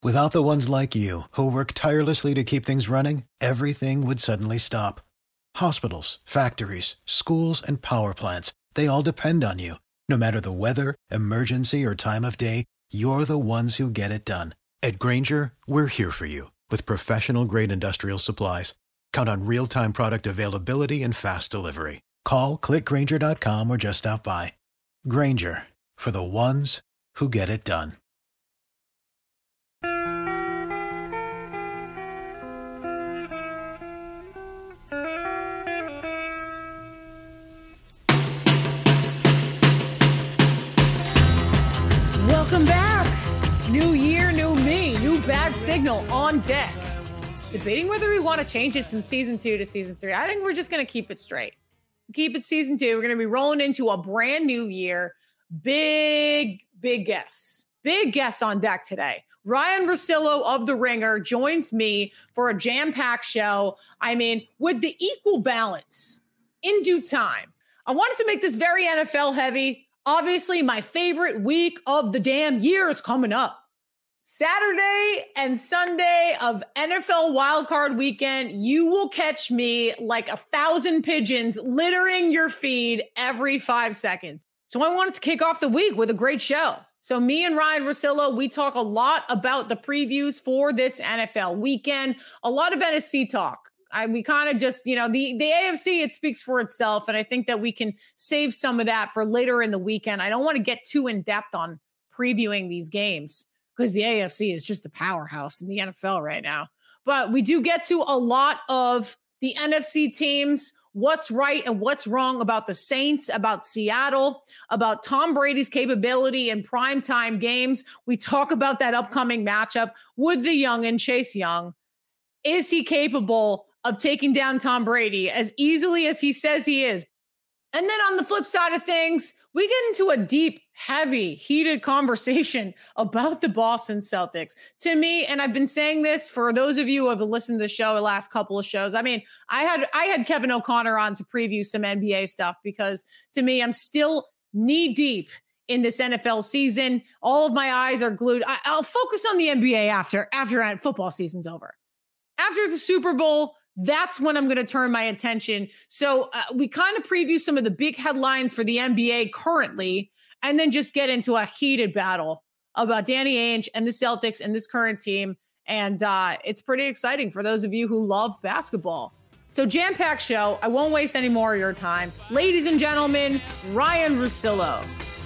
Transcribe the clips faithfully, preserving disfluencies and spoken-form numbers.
Without the ones like you, who work tirelessly to keep things running, everything would suddenly stop. Hospitals, factories, schools, and power plants, they all depend on you. No matter the weather, emergency, or time of day, you're the ones who get it done. At Grainger, we're here for you with professional-grade industrial supplies. Count on real-time product availability and fast delivery. Call, click Grainger dot com, or just stop by. Grainger, for the ones who get it done. Welcome back. New year, new me, new bad signal on deck. Debating whether we want to change this from season two to season three. I think we're just going to keep it straight. Keep it season two. We're going to be rolling into a brand new year. Big, big guests. Big guests on deck today. Ryen Russillo of The Ringer joins me for a jam-packed show. I mean, with the equal balance in due time. I wanted to make this very N F L heavy. Obviously, my favorite week of the damn year is coming up. Saturday and Sunday of N F L wildcard weekend, you will catch me like a thousand pigeons littering your feed every five seconds. So I wanted to kick off the week with a great show. So me and Ryen Russillo, we talk a lot about the previews for this N F L weekend, a lot of N F C talk. I, we kind of just, you know, the, the A F C, it speaks for itself. And I think that we can save some of that for later in the weekend. I don't want to get too in depth on previewing these games because the A F C is just the powerhouse in the N F L right now. But we do get to a lot of the N F C teams, what's right and what's wrong about the Saints, about Seattle, about Tom Brady's capability in primetime games. We talk about that upcoming matchup with the young and Chase Young. Is he capable of taking down Tom Brady as easily as he says he is? And then on the flip side of things, we get into a deep, heavy, heated conversation about the Boston Celtics. To me, and I've been saying this for those of you who have listened to the show the last couple of shows, I mean, I had I had Kevin O'Connor on to preview some N B A stuff because to me, I'm still knee deep in this N F L season. All of my eyes are glued. I, I'll focus on the N B A after, after football season's over. After the Super Bowl, that's when I'm going to turn my attention. So uh, we kind of preview some of the big headlines for the N B A currently, and then just get into a heated battle about Danny Ainge and the Celtics and this current team. And uh, it's pretty exciting for those of you who love basketball. So jam-packed show. I won't waste any more of your time. Ladies and gentlemen, Ryen Russillo.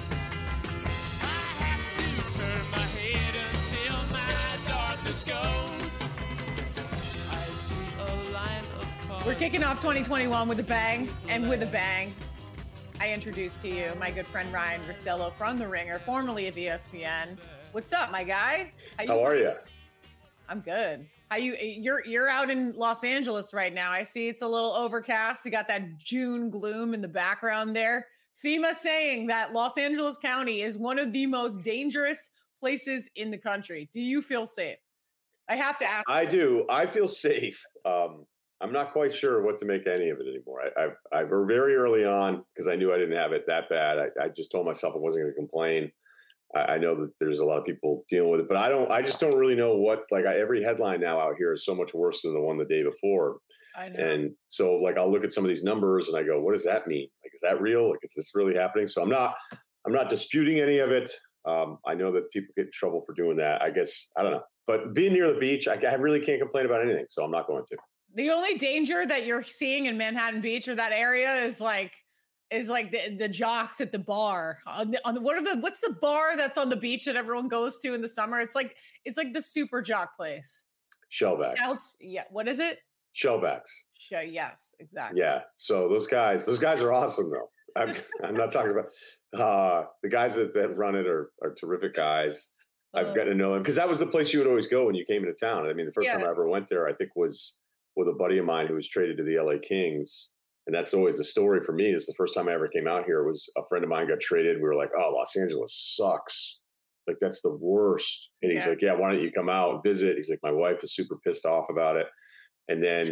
We're kicking off twenty twenty-one with a bang, and with a bang, I introduce to you my good friend Ryen Russillo from The Ringer, formerly of E S P N. What's up, my guy? How, you How are you? I'm good. How you? You're you're out in Los Angeles right now. I see it's a little overcast. You got that June gloom in the background there. FEMA saying that Los Angeles County is one of the most dangerous places in the country. Do you feel safe? I have to ask. I you. do. I feel safe. Um, I'm not quite sure what to make any of it anymore. I, I, I very early on, because I knew I didn't have it that bad, I, I just told myself I wasn't going to complain. I, I know that there's a lot of people dealing with it, but I don't. I just don't really know what. Like I, every headline now out here is so much worse than the one the day before. I know. And so, like, I'll look at some of these numbers and I go, "What does that mean? Like, is that real? Like, is this really happening?" So I'm not. I'm not disputing any of it. Um, I know that people get in trouble for doing that. I guess I don't know. But being near the beach, I, I really can't complain about anything. So I'm not going to. The only danger that you're seeing in Manhattan Beach or that area is like, is like the, the jocks at the bar. On the, on the, what are the, what's the bar that's on the beach that everyone goes to in the summer? It's like, it's like the super jock place. Shellbacks. Shouts, yeah. What is it? Shellbacks. Show, yes, exactly. Yeah. So those guys, those guys are awesome though. I'm, I'm not talking about uh, the guys that, that run it are, are terrific guys. I've uh, gotten to know them because that was the place you would always go when you came into town. I mean, the first yeah. time I ever went there, I think was with a buddy of mine who was traded to the L A Kings. And that's always the story for me is the first time I ever came out here was a friend of mine got traded. We were like, oh, Los Angeles sucks. Like, that's the worst. And he's yeah. like, yeah, why don't you come out and visit? He's like, my wife is super pissed off about it. And then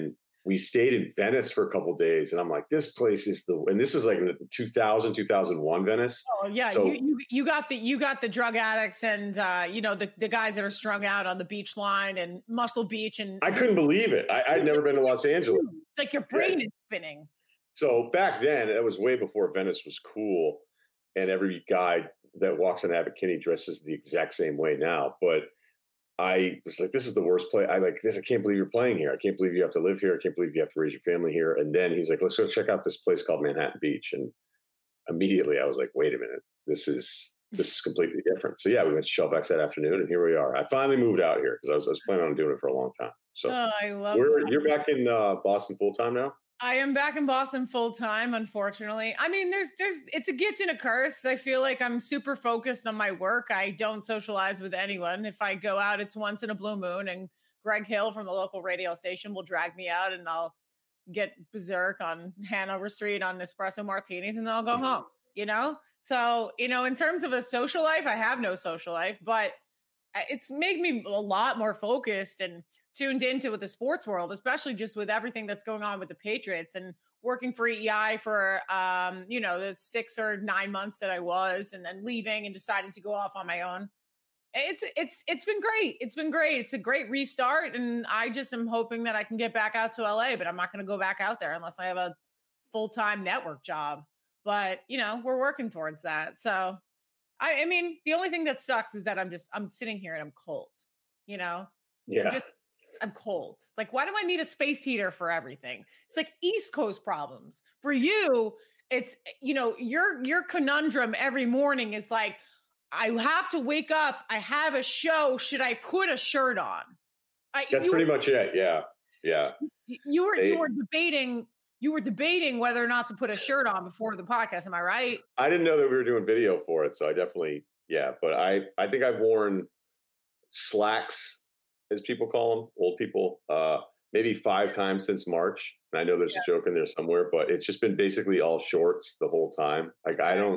we stayed in Venice for a couple days, and I'm like, this place is the, and this is like in two thousand, two thousand one Venice. Oh yeah, so, you, you you got the you got the drug addicts and uh, you know the, the guys that are strung out on the beach line and Muscle Beach, and I couldn't believe it. I, I'd never been to Los Angeles. Like your brain yeah. is spinning. So back then, it was way before Venice was cool, and every guy that walks on Abbot Kinney dresses the exact same way now. But I was like, this is the worst place. I like this. I can't believe you're playing here. I can't believe you have to live here. I can't believe you have to raise your family here. And then he's like, let's go check out this place called Manhattan Beach. And immediately I was like, wait a minute, this is this is completely different. So yeah, we went to Shellbacks that afternoon, and here we are. I finally moved out here because I was, I was planning on doing it for a long time. So oh, I love we're, you're back in uh, Boston full time now? I am back in Boston full time, unfortunately. I mean, there's, there's, it's a gift and a curse. I feel like I'm super focused on my work. I don't socialize with anyone. If I go out, it's once in a blue moon, and Greg Hill from the local radio station will drag me out, and I'll get berserk on Hanover Street on espresso martinis, and then I'll go home, you know? So, you know, in terms of a social life, I have no social life, but it's made me a lot more focused and tuned into with the sports world, especially just with everything that's going on with the Patriots and working for E I for, um, you know, the six or nine months that I was, and then leaving and deciding to go off on my own. It's, it's, it's been great. It's been great. It's a great restart. And I just am hoping that I can get back out to L A, but I'm not going to go back out there unless I have a full-time network job. But, you know, we're working towards that. So I, I mean, the only thing that sucks is that I'm just, I'm sitting here and I'm cold, you know? Yeah. I'm just, I'm cold. Like, why do I need a space heater for everything? It's like East Coast problems. For you, it's, you know, your your conundrum every morning is like, I have to wake up. I have a show. Should I put a shirt on? I, That's pretty were, much it. Yeah, yeah. You were they, you were debating you were debating whether or not to put a shirt on before the podcast. Am I right? I didn't know that we were doing video for it, so I definitely yeah. But I I think I've worn slacks, as people call them, old people, uh, maybe five times since March. And I know there's yeah. a joke in there somewhere, but it's just been basically all shorts the whole time. Like I don't,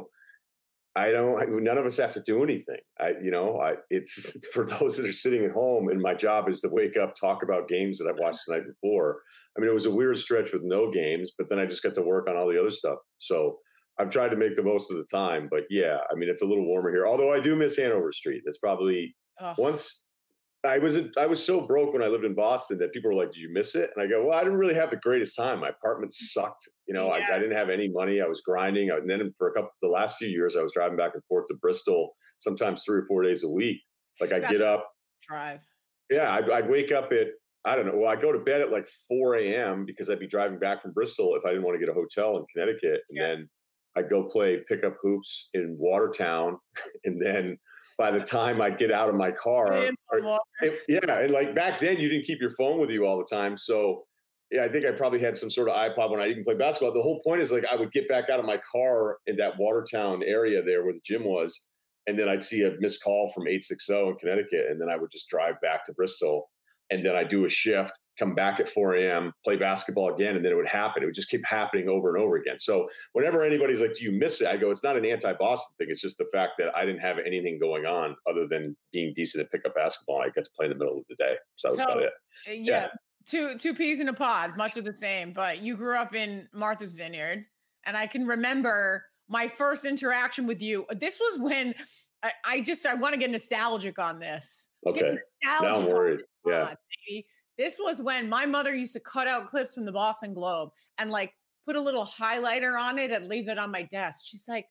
I don't, none of us have to do anything. I, you know, I, it's for those that are sitting at home, and my job is to wake up, talk about games that I've watched the night before. I mean, it was a weird stretch with no games, but then I just got to work on all the other stuff. So I've tried to make the most of the time, but yeah, I mean, it's a little warmer here, although I do miss Hanover Street. It's probably oh. once, I was I was so broke when I lived in Boston that people were like, "Did you miss it?" And I go, "Well, I didn't really have the greatest time. My apartment sucked. You know, yeah. I, I didn't have any money. I was grinding. And then for a couple, the last few years, I was driving back and forth to Bristol, sometimes three or four days a week. Like I get up, drive. Yeah, I'd, I'd wake up at I don't know. Well, I go to bed at like four a.m. because I'd be driving back from Bristol if I didn't want to get a hotel in Connecticut, and yeah. then I'd go play pickup hoops in Watertown, and then. By the time I get out of my car, or, if, yeah, and like back then you didn't keep your phone with you all the time. So yeah, I think I probably had some sort of iPod when I even played basketball. The whole point is like I would get back out of my car in that Watertown area there where the gym was, and then I'd see a missed call from eight sixty in Connecticut, and then I would just drive back to Bristol, and then I'd do a shift, come back at four a.m., play basketball again, and then it would happen. It would just keep happening over and over again. So whenever anybody's like, do you miss it? I go, it's not an anti-Boston thing. It's just the fact that I didn't have anything going on other than being decent at pick up basketball. I got to play in the middle of the day. So that was so, about it. Yeah, yeah. Two, two peas in a pod, much of the same. But you grew up in Martha's Vineyard. And I can remember my first interaction with you. This was when I, I just, I want to get nostalgic on this. Okay. Now I'm worried. Yeah. Pod, baby. This was when my mother used to cut out clips from the Boston Globe and like put a little highlighter on it and leave it on my desk. She's like,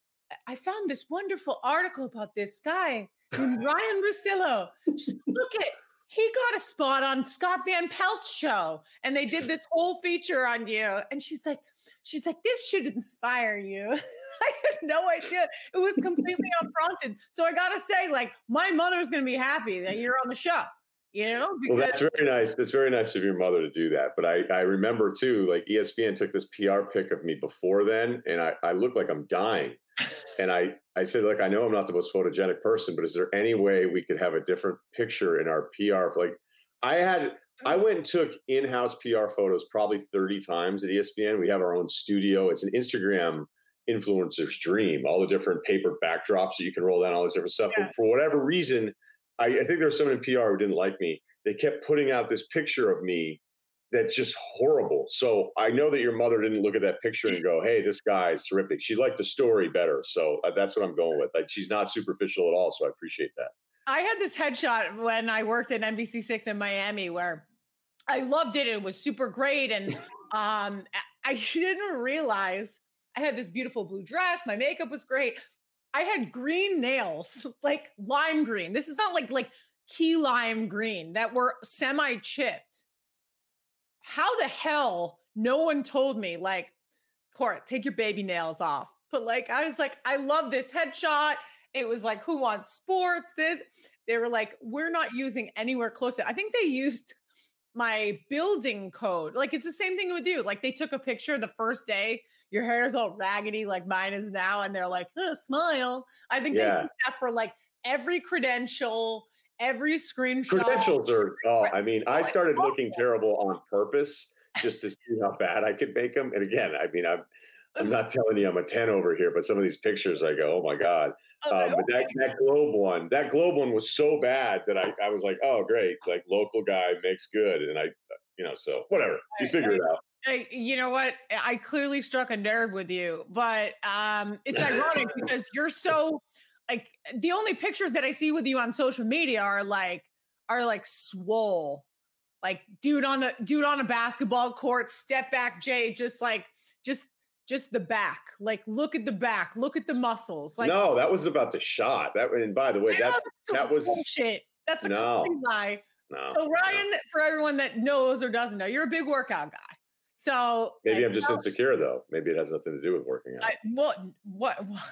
I found this wonderful article about this guy named Ryan Russillo. She's, look at, he got a spot on Scott Van Pelt's show and they did this whole feature on you. And she's like, she's like, this should inspire you. I had no idea. It was completely unprompted. So I got to say, like, my mother's going to be happy that you're on the show. You know, because- well, that's very nice. That's very nice of your mother to do that. But I, I remember too, like E S P N took this P R pic of me before then, and I, I look like I'm dying. And I, I said, look, I know I'm not the most photogenic person, but is there any way we could have a different picture in our P R? Like, I had, I went and took in-house P R photos probably thirty times at E S P N. We have our own studio. It's an Instagram influencer's dream. All the different paper backdrops that you can roll down, all this different stuff. Yeah. But for whatever reason, I, I think there was someone in P R who didn't like me. They kept putting out this picture of me that's just horrible. So I know that your mother didn't look at that picture and go, "Hey, this guy's terrific." She liked the story better. So uh, that's what I'm going with. Like, she's not superficial at all. So I appreciate that. I had this headshot when I worked at N B C six in Miami where I loved it. It was super great. And um, I didn't realize I had this beautiful blue dress. My makeup was great. I had green nails, like lime green. This is not like, like key lime green that were semi-chipped. How the hell no one told me, like, Court, take your baby nails off. But like, I was like, I love this headshot. It was like, who wants sports? This, they were like, we're not using anywhere close to, I think they used my building code. Like, it's the same thing with you. Like, they took a picture the first day, your hair is all raggedy like mine is now. And they're like, oh, smile. I think yeah. they did that for like every credential, every screenshot. Credentials are, oh, I mean, I started looking terrible on purpose just to see how bad I could make them. And again, I mean, I'm, I'm not telling you I'm a ten over here, but some of these pictures I go, oh my God. Um, but that, that Globe one, that Globe one was so bad that I, I was like, oh, great. Like, local guy makes good. And I, you know, so whatever, you figure it out. I, you know what? I clearly struck a nerve with you, but um, it's ironic because you're so like, the only pictures that I see with you on social media are like, are like swole, like dude on the dude on a basketball court, step back, Jay, just like, just, just the back, like, look at the back, look at the muscles. Like, no, that was about the shot. That, and by the way, that's, that was bullshit. That's a no, complete lie. No, so Ryan, no. for everyone that knows or doesn't know, you're a big workout guy. So maybe I'm just know, insecure though. Maybe it has nothing to do with working out. I, what, what, what?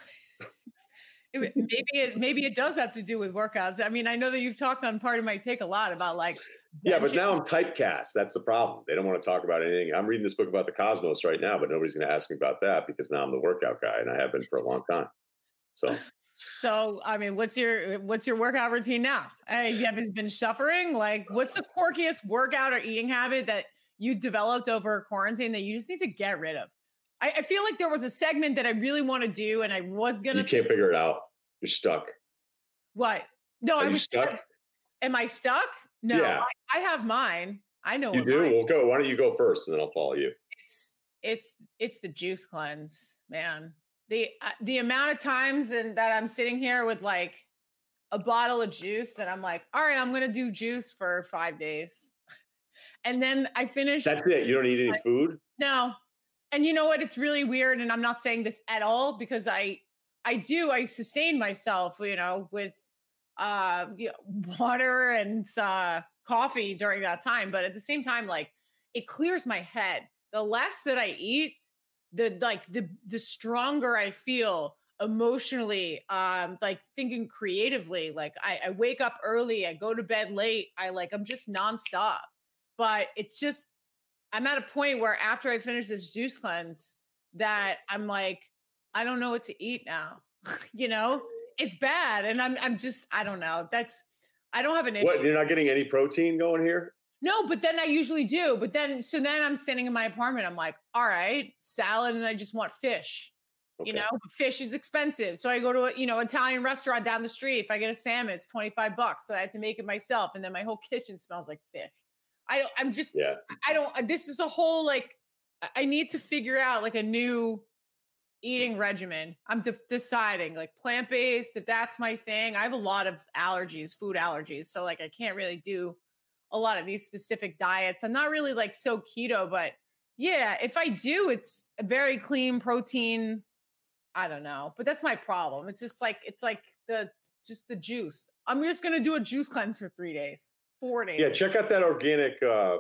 it, maybe it, maybe it does have to do with workouts. I mean, I know that you've talked on Part of My Take a lot about like, yeah, but now I'm typecast. That's the problem. They don't want to talk about anything. I'm reading this book about the cosmos right now, but nobody's going to ask me about that because now I'm the workout guy and I have been for a long time. So, so, I mean, what's your, what's your workout routine now? Uh, you haven't been suffering? Like, what's the quirkiest workout or eating habit that you developed over quarantine that you just need to get rid of? I, I feel like there was a segment that I really want to do and I was going to. You can't figure it out. You're stuck. What? No, Are I you was stuck. Am I stuck? No, yeah. I, I have mine. I know you do. Well, go. Why don't you go first, and then I'll follow you. It's it's it's the juice cleanse, man. The uh, the amount of times and that I'm sitting here with like a bottle of juice that I'm like, all right, I'm gonna do juice for five days, and then I finish. That's it. You don't eat any food. No, and you know what? It's really weird, and I'm not saying this at all because I I do I sustain myself, you know, with. uh water and uh coffee during that time, but at the same time, like, it clears my head. The less that I eat, the like the the stronger I feel emotionally, um like thinking creatively. Like I, I wake up early, I go to bed late, I like I'm just nonstop. But it's just I'm at a point where after I finish this juice cleanse that I'm like, I don't know what to eat now. You know, it's bad. And I'm, I'm just, I don't know. That's, I don't have an issue. What, you're not getting any protein going here? No, but then I usually do. But then, so then I'm sitting in my apartment. I'm like, all right, salad. And I just want fish, okay. You know, fish is expensive. So I go to a, you know, Italian restaurant down the street. If I get a salmon, it's twenty-five bucks. So I have to make it myself. And then my whole kitchen smells like fish. I don't, I'm just, yeah. I don't, this is a whole, like, I need to figure out like a new eating regimen. I'm de- deciding like plant-based, if that's my thing. I have a lot of allergies, food allergies. So like, I can't really do a lot of these specific diets. I'm not really like so keto, but yeah, if I do, it's a very clean protein. I don't know, but that's my problem. It's just like, it's like the, just the juice. I'm just going to do a juice cleanse for three days, four days. Yeah. Check out that organic, uh,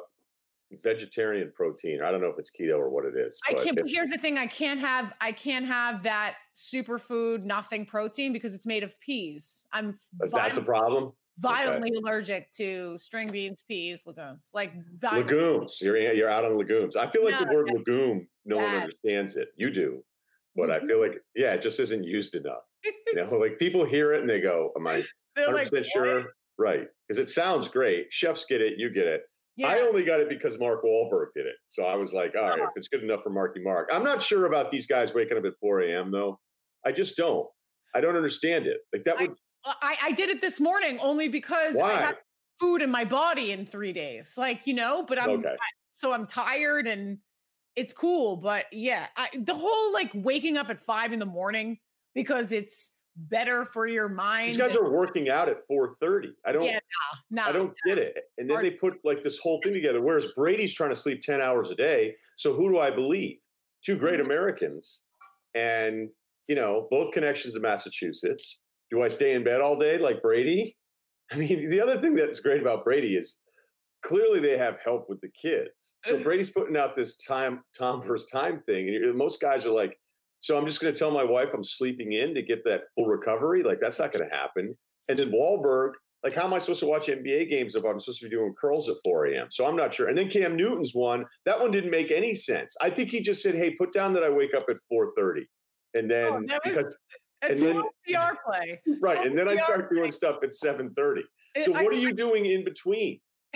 vegetarian protein. I don't know if it's keto or what it is. I can't, but here's the thing. I can't have, I can't have that superfood, nothing protein because it's made of peas. I'm Is that the problem? Violently okay. allergic to string beans, peas, legumes, like violently. Legumes. You're, you're out on legumes. I feel like no, the word legume, no bad. one understands it. You do. But legume? I feel like, yeah, it just isn't used enough. You know, like people hear it and they go, am I one hundred percent like, sure? What? Right. Because it sounds great. Chefs get it. You get it. Yeah. I only got it because Mark Wahlberg did it. So I was like, all right, oh. if it's good enough for Marky Mark. I'm not sure about these guys waking up at four a.m. though. I just don't. I don't understand it. Like that would. I, I did it this morning only because Why? I have food in my body in three days. Like, you know, but I'm, okay. so I'm tired and it's cool. But yeah, I, the whole like waking up at five in the morning because it's better for your mind. These guys are working out at four thirty. I don't, yeah, nah, nah, I don't get it. And then they put like this whole thing together, whereas Brady's trying to sleep ten hours a day. So who do I believe? Two great Americans and, you know, both connections to Massachusetts. Do I stay in bed all day like Brady? I mean, the other thing that's great about Brady is clearly they have help with the kids. So Brady's putting out this time, Tom versus time thing. And most guys are like, so I'm just going to tell my wife I'm sleeping in to get that full recovery. Like, that's not going to happen. And then Wahlberg, like, how am I supposed to watch N B A games if I'm supposed to be doing curls at four a.m.? So I'm not sure. And then Cam Newton's one, that one didn't make any sense. I think he just said, hey, put down that I wake up at four thirty. And then, oh, that was because, a and then P R play. Right. And then I start doing stuff at seven thirty. So what are you doing in between?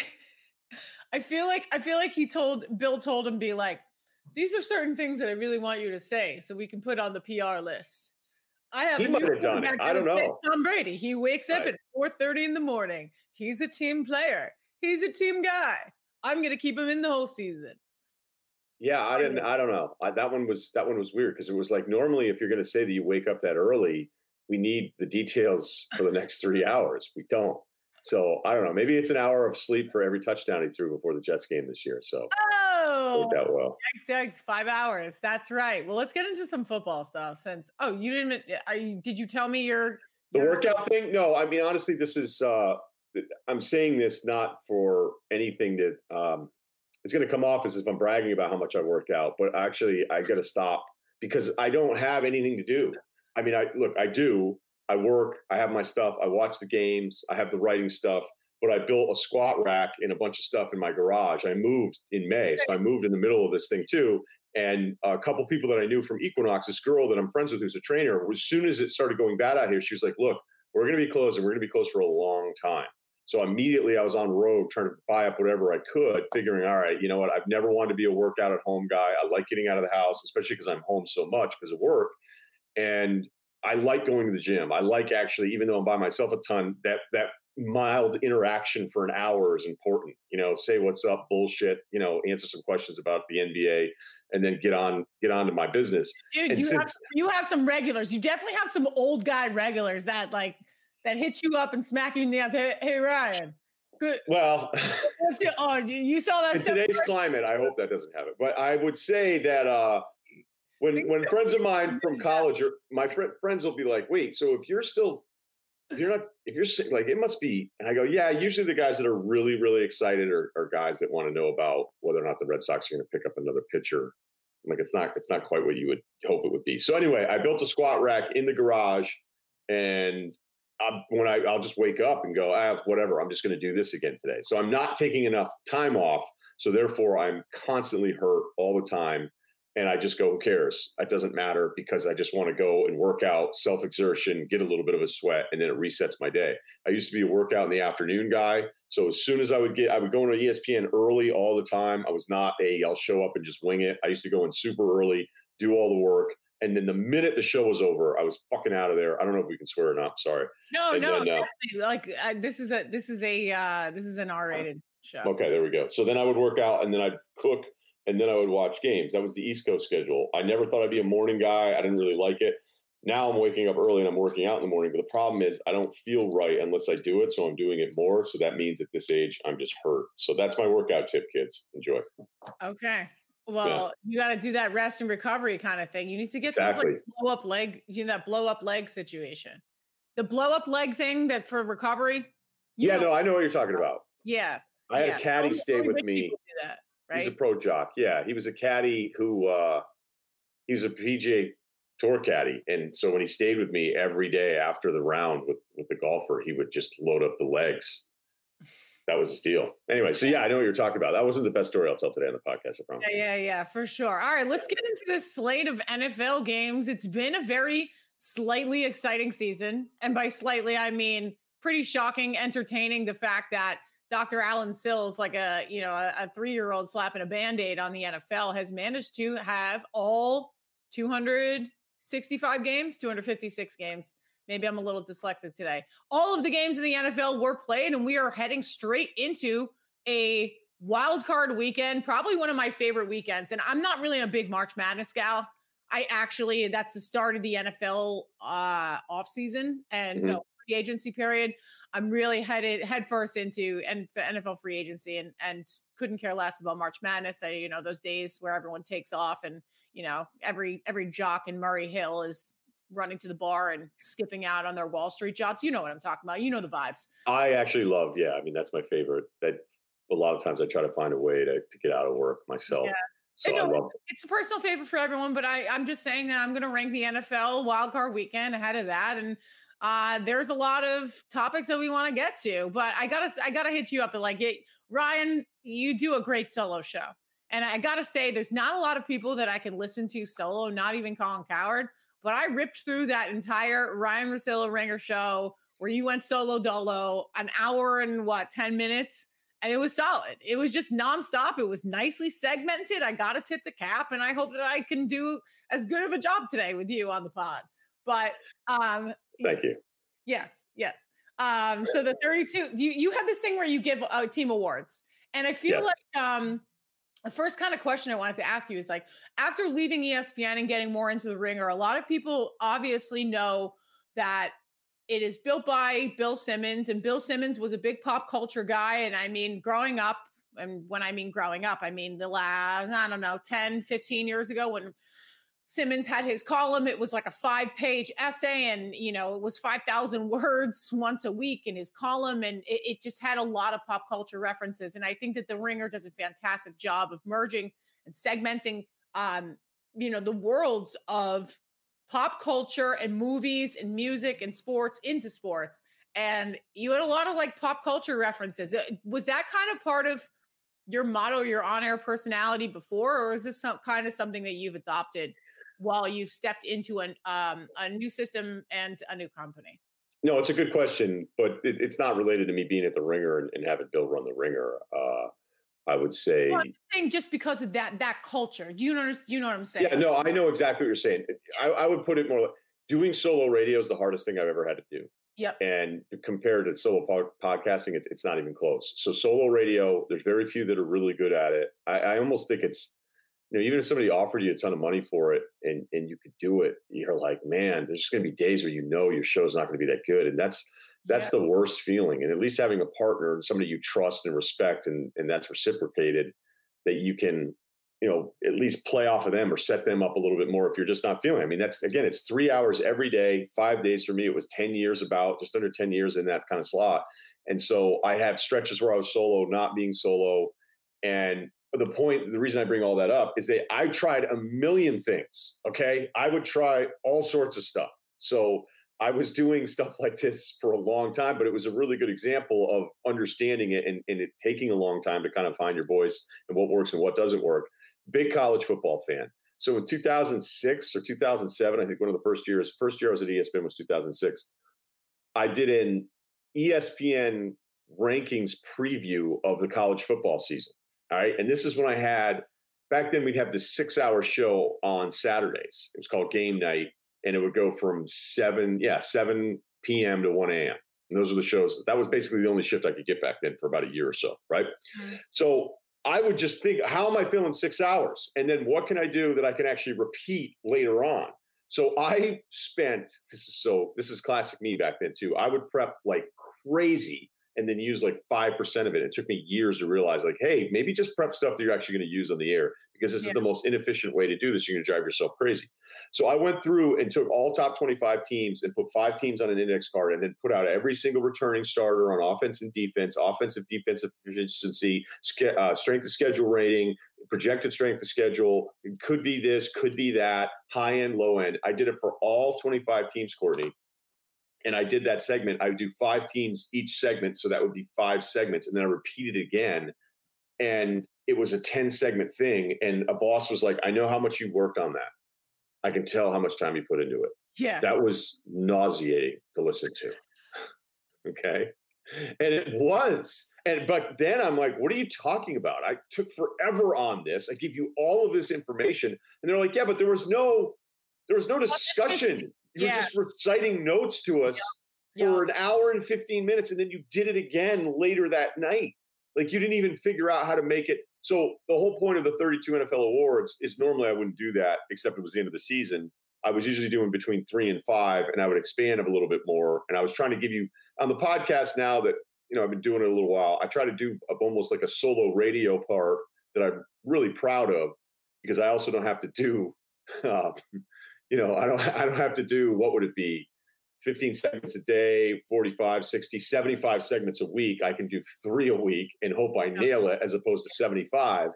I feel like, I feel like he told, Bill told him, be like, these are certain things that I really want you to say so we can put on the P R list. I have he a might have done it. I don't know. Tom Brady. He wakes up right. at four thirty in the morning. He's a team player. He's a team guy. I'm going to keep him in the whole season. Yeah, I didn't. I don't know. I, that one was that one was weird because it was like normally if you're going to say that you wake up that early, we need the details for the next three hours. We don't. So I don't know. Maybe it's an hour of sleep for every touchdown he threw before the Jets game this year. So oh, worked out well. Exactly, five hours. That's right. Well, let's get into some football stuff. Since oh, you didn't. Are you, did you tell me your, your the workout uh, thing? No, I mean honestly, this is. Uh, I'm saying this not for anything that. Um, it's going to come off as if I'm bragging about how much I work out, but actually I got to stop because I don't have anything to do. I mean, I look, I do. I work, I have my stuff, I watch the games, I have the writing stuff, but I built a squat rack and a bunch of stuff in my garage. I moved in May, so I moved in the middle of this thing too. And a couple people that I knew from Equinox, this girl that I'm friends with who's a trainer, as soon as it started going bad out here, she was like, look, we're going to be closed and we're going to be closed for a long time. So immediately I was on road trying to buy up whatever I could, figuring, all right, you know what, I've never wanted to be a workout at home guy. I like getting out of the house, especially because I'm home so much because of work. And I like going to the gym. I like actually, even though I'm by myself a ton, that that mild interaction for an hour is important. You know, say what's up, bullshit, you know, answer some questions about the N B A and then get on get on to my business. Dude, and you since, have you have some regulars. You definitely have some old guy regulars that like that hit you up and smack you in the ass. Hey, hey Ryan. Good. Well, oh, you saw that in today's climate, I hope that doesn't happen. But I would say that uh When when friends of mine from college or my fr- friends will be like, wait, so if you're still, if you're not, if you're sick, like it must be. And I go, yeah, usually the guys that are really, really excited are, are guys that want to know about whether or not the Red Sox are going to pick up another pitcher. I'm like, it's not, it's not quite what you would hope it would be. So anyway, I built a squat rack in the garage and I'm, when I, I'll just wake up and go, ah, whatever, I'm just going to do this again today. So I'm not taking enough time off. So therefore I'm constantly hurt all the time. And I just go, who cares? It doesn't matter because I just want to go and work out, self-exertion, get a little bit of a sweat, and then it resets my day. I used to be a workout in the afternoon guy. So as soon as I would get, I would go into E S P N early all the time. I was not a, I'll show up and just wing it. I used to go in super early, do all the work. And then the minute the show was over, I was fucking out of there. I don't know if we can swear or not. Sorry. No, and no. Then, uh, like uh, this is a, this is a, uh, this is an R-rated show. Okay, there we go. So then I would work out and then I'd cook. And then I would watch games. That was the East Coast schedule. I never thought I'd be a morning guy. I didn't really like it. Now I'm waking up early and I'm working out in the morning. But the problem is I don't feel right unless I do it. So I'm doing it more. So that means at this age, I'm just hurt. So that's my workout tip, kids. Enjoy. Okay. Well, yeah. You got to do that rest and recovery kind of thing. You need to get exactly. those like blow up leg, you know, that blow up leg situation. The blow up leg thing that for recovery. Yeah, no, I know what you're talking about. Yeah. I had yeah. a caddy only, stay only with me. Do that. Right? He's a pro jock. Yeah, he was a caddy who uh, he was a P G A Tour caddy, and so when he stayed with me every day after the round with with the golfer, he would just load up the legs. That was a steal. Anyway, so yeah, I know what you're talking about. That wasn't the best story I'll tell today on the podcast, I promise. Yeah, yeah, yeah, for sure. All right, let's get into this slate of N F L games. It's been a very slightly exciting season, and by slightly, I mean pretty shocking, entertaining. The fact that Doctor Alan Sills, like a, you know, a, a three-year-old slapping a Band-Aid on the N F L, has managed to have all two hundred sixty-five games, two hundred fifty-six games. Maybe I'm a little dyslexic today. All of the games in the N F L were played, and we are heading straight into a Wild card weekend, probably one of my favorite weekends. And I'm not really a big March Madness gal. I actually, that's the start of the N F L uh, off season and mm-hmm. no free agency period. I'm really headed headfirst into N F L free agency and and couldn't care less about March Madness. I, you know, those days where everyone takes off and, you know, every every jock in Murray Hill is running to the bar and skipping out on their Wall Street jobs. You know what I'm talking about. You know the vibes. I actually love, yeah. I mean, that's my favorite. That a lot of times I try to find a way to, to get out of work myself. Yeah. So I, I love it. It's a personal favorite for everyone, but I, I'm just saying that I'm going to rank the N F L wildcard weekend ahead of that. And uh, there's a lot of topics that we want to get to, but I gotta, I gotta hit you up and like, it, Ryan, you do a great solo show. And I gotta say, there's not a lot of people that I can listen to solo, not even Colin Cowherd, but I ripped through that entire Ryan Russillo Ringer show where you went solo dolo, an hour and what, ten minutes. And it was solid. It was just nonstop. It was nicely segmented. I got to tip the cap, and I hope that I can do as good of a job today with you on the pod. But um, thank you. Yes, yes. Um, so the thirty-two, you you have this thing where you give uh, team awards, and I feel yes. like um, the first kind of question I wanted to ask you is like, after leaving E S P N and getting more into the Ringer, a lot of people obviously know that it is built by Bill Simmons, and Bill Simmons was a big pop culture guy. And I mean, growing up, and when I mean growing up, I mean the last, I don't know, ten, fifteen years ago when Simmons had his column, it was like a five page essay and, you know, it was five thousand words once a week in his column. And it, it just had a lot of pop culture references. And I think that the Ringer does a fantastic job of merging and segmenting, um, you know, the worlds of pop culture and movies and music and sports into sports. And you had a lot of like pop culture references. Was that kind of part of your motto, your on-air personality before, or is this some kind of something that you've adopted while you've stepped into an, um, a new system and a new company? No, it's a good question, but it, it's not related to me being at the Ringer and, and having Bill run the Ringer. Uh, I would say, well, I'm saying just because of that that culture. Do you know? Do you know what I'm saying? Yeah, no, I know exactly what you're saying. I, I would put it more like doing solo radio is the hardest thing I've ever had to do. Yep. And compared to solo po- podcasting, it's it's not even close. So solo radio, there's very few that are really good at it. I, I almost think it's, you know, even if somebody offered you a ton of money for it and and you could do it, you're like, man, there's just going to be days where you know your show's not going to be that good, and that's. That's yeah. the worst feeling. And at least having a partner and somebody you trust and respect and, and that's reciprocated, that you can, you know, at least play off of them or set them up a little bit more if you're just not feeling. I mean, that's, again, it's three hours every day, five days for me. It was ten years about, just under ten years in that kind of slot. And so I have stretches where I was solo, not being solo. And the point, the reason I bring all that up is that I tried a million things, okay? I would try all sorts of stuff. So I was doing stuff like this for a long time, but it was a really good example of understanding it and, and it taking a long time to kind of find your voice and what works and what doesn't work. Big college football fan. So in two thousand six or two thousand seven, I think one of the first years, first year I was at E S P N was two thousand six. I did an E S P N rankings preview of the college football season. All right. And this is when I had, back then we'd have this six hour show on Saturdays. It was called Game Night. And it would go from seven, yeah, seven p.m. to one a.m. And those are the shows. That was basically the only shift I could get back then for about a year or so, right? Mm-hmm. So I would just think, how am I feeling six hours? And then what can I do that I can actually repeat later on? So I spent, this is so, this is classic me back then too. I would prep like crazy and then use like five percent of it. It took me years to realize like, hey, maybe just prep stuff that you're actually going to use on the air, because this yeah. is the most inefficient way to do this. You're going to drive yourself crazy. So I went through and took all top twenty-five teams and put five teams on an index card and then put out every single returning starter on offense and defense, offensive, defensive efficiency, uh, strength of schedule rating, projected strength of schedule. It could be this, could be that, high end, low end. I did it for all twenty-five teams, Courtney. And I did that segment. I would do five teams each segment. So that would be five segments. And then I repeated it again. And it was a ten segment thing. And a boss was like, I know how much you worked on that. I can tell how much time you put into it. Yeah. That was nauseating to listen to. Okay. And it was. And but then I'm like, what are you talking about? I took forever on this. I give you all of this information. And they're like, yeah, but there was no, there was no discussion. You yeah. were just reciting notes to us yeah. for yeah. an hour and fifteen minutes, and then you did it again later that night. Like you didn't even figure out how to make it. So the whole point of the thirty-two N F L awards is normally I wouldn't do that, except it was the end of the season. I was usually doing between three and five, and I would expand them a little bit more. And I was trying to give you on the podcast now that, you know, I've been doing it a little while. I try to do a, almost like a solo radio part that I'm really proud of, because I also don't have to do, uh, you know, I don't, I don't have to do, what would it be? fifteen segments a day, forty-five, sixty, seventy-five segments a week. I can do three a week and hope I nail it, as opposed to seventy-five.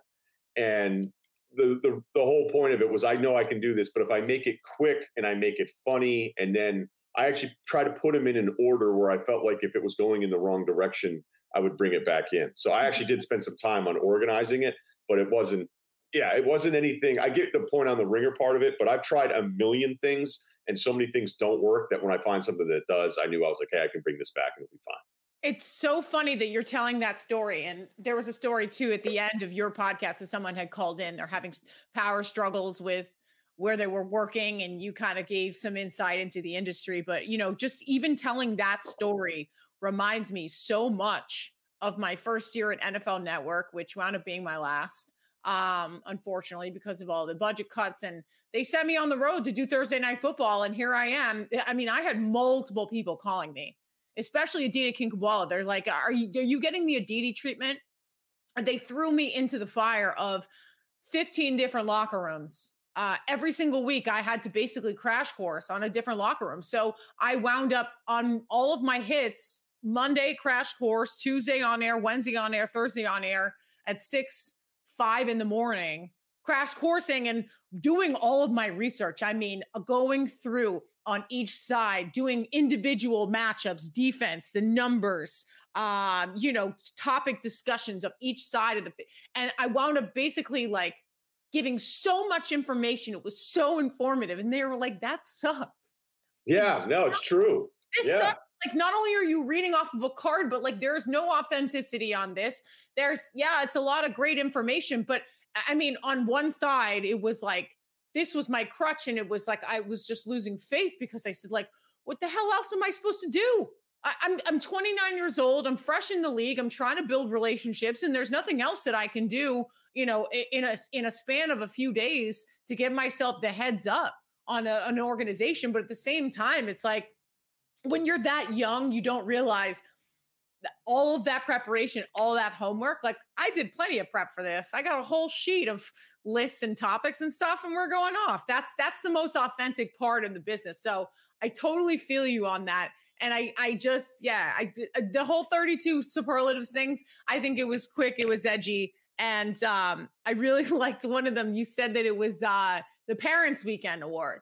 And the, the, the whole point of it was, I know I can do this, but if I make it quick and I make it funny, and then I actually try to put them in an order where I felt like if it was going in the wrong direction, I would bring it back in. So I actually did spend some time on organizing it, but it wasn't, yeah, it wasn't anything. I get the point on the ringer part of it, but I've tried a million things, and so many things don't work that when I find something that does, I knew I was like, hey, I can bring this back and it'll be fine. It's so funny that you're telling that story. And there was a story too at the end of your podcast that someone had called in. They're having power struggles with where they were working, and you kind of gave some insight into the industry. But, you know, just even telling that story reminds me so much of my first year at N F L Network, which wound up being my last, um, unfortunately, because of all the budget cuts. And they sent me on the road to do Thursday Night Football. And here I am. I mean, I had multiple people calling me, especially Aditi Kinkhabwala. They're like, are you, are you getting the Aditi treatment? And they threw me into the fire of fifteen different locker rooms. Uh, every single week, I had to basically crash course on a different locker room. So I wound up on all of my hits: Monday crash course, Tuesday on air, Wednesday on air, Thursday on air at six, five in the morning, crash coursing and doing all of my research. I mean, going through on each side, doing individual matchups, defense, the numbers, um, you know, topic discussions of each side of the, and I wound up basically like giving so much information. It was so informative. And they were like, that sucks. Yeah, no, it's true. This yeah. sucks. Like, not only are you reading off of a card, but like, there's no authenticity on this. There's, yeah, it's a lot of great information, but I mean, on one side, it was like, this was my crutch. And it was like, I was just losing faith, because I said, like, what the hell else am I supposed to do? I, I'm, I'm twenty-nine years old. I'm fresh in the league. I'm trying to build relationships, and there's nothing else that I can do, you know, in a, in a span of a few days to give myself the heads up on a, an organization. But at the same time, it's like, when you're that young, you don't realize that all of that preparation, all that homework. Like, I did plenty of prep for this. I got a whole sheet of lists and topics and stuff, and we're going off. That's, that's the most authentic part of the business. So I totally feel you on that. And I, I just, yeah, I, the whole thirty-two superlatives things, I think it was quick. It was edgy. And um, I really liked one of them. You said that it was uh, the Parents Weekend Award.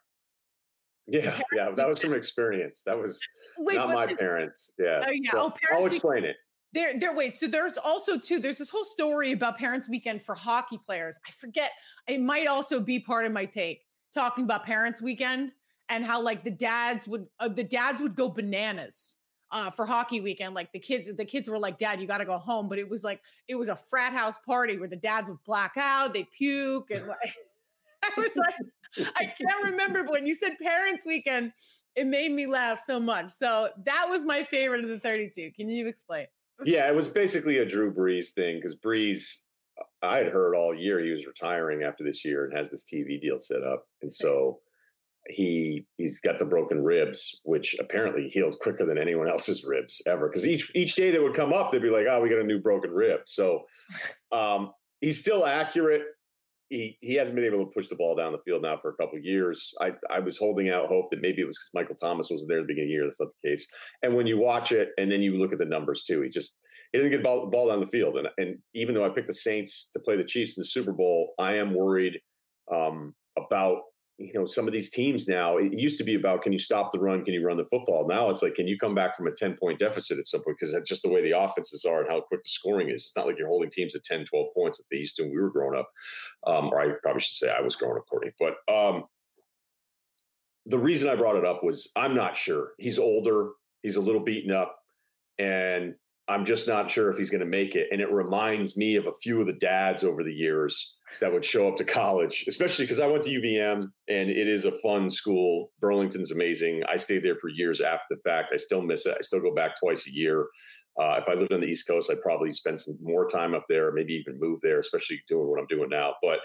Yeah, yeah, that was from experience. That was Wait, not my the, parents. Yeah, uh, yeah. So oh, I'll explain it. There, there. Wait. So there's also too. There's this whole story about Parents Weekend for hockey players. I forget. It might also be part of my take, talking about Parents Weekend and how like the dads would uh, the dads would go bananas uh, for hockey weekend. Like the kids, the kids were like, "Dad, you got to go home." But it was like it was a frat house party where the dads would black out, they'd puke, and like I was like. I can't remember, but when you said Parents Weekend, it made me laugh so much. So that was my favorite of the thirty-two. Can you explain? Yeah, it was basically a Drew Brees thing, because Brees, I had heard all year he was retiring after this year and has this T V deal set up. And so he, he's got the broken ribs, which apparently healed quicker than anyone else's ribs ever. Because each, each day they would come up, they'd be like, oh, we got a new broken rib. So um, he's still accurate. He he hasn't been able to push the ball down the field now for a couple of years. I, I was holding out hope that maybe it was because Michael Thomas wasn't there at the beginning of the year. That's not the case. And when you watch it and then you look at the numbers too, he just he didn't get ball, the ball down the field. And and even though I picked the Saints to play the Chiefs in the Super Bowl, I am worried um, about you know some of these teams now. It used to be about, can you stop the run? Can you run the football? Now it's like, can you come back from a ten point deficit at some point? Because that's just the way the offenses are and how quick the scoring is. It's not like you're holding teams at ten, twelve points that they used to when we were growing up. Um, or I probably should say I was growing up, Courtney. But um, the reason I brought it up was I'm not sure. He's older. He's a little beaten up. And I'm just not sure if he's going to make it. And it reminds me of a few of the dads over the years that would show up to college, especially because I went to U V M and it is a fun school. Burlington's amazing. I stayed there for years after the fact. I still miss it. I still go back twice a year. Uh, if I lived on the East Coast, I'd probably spend some more time up there, maybe even move there, especially doing what I'm doing now. But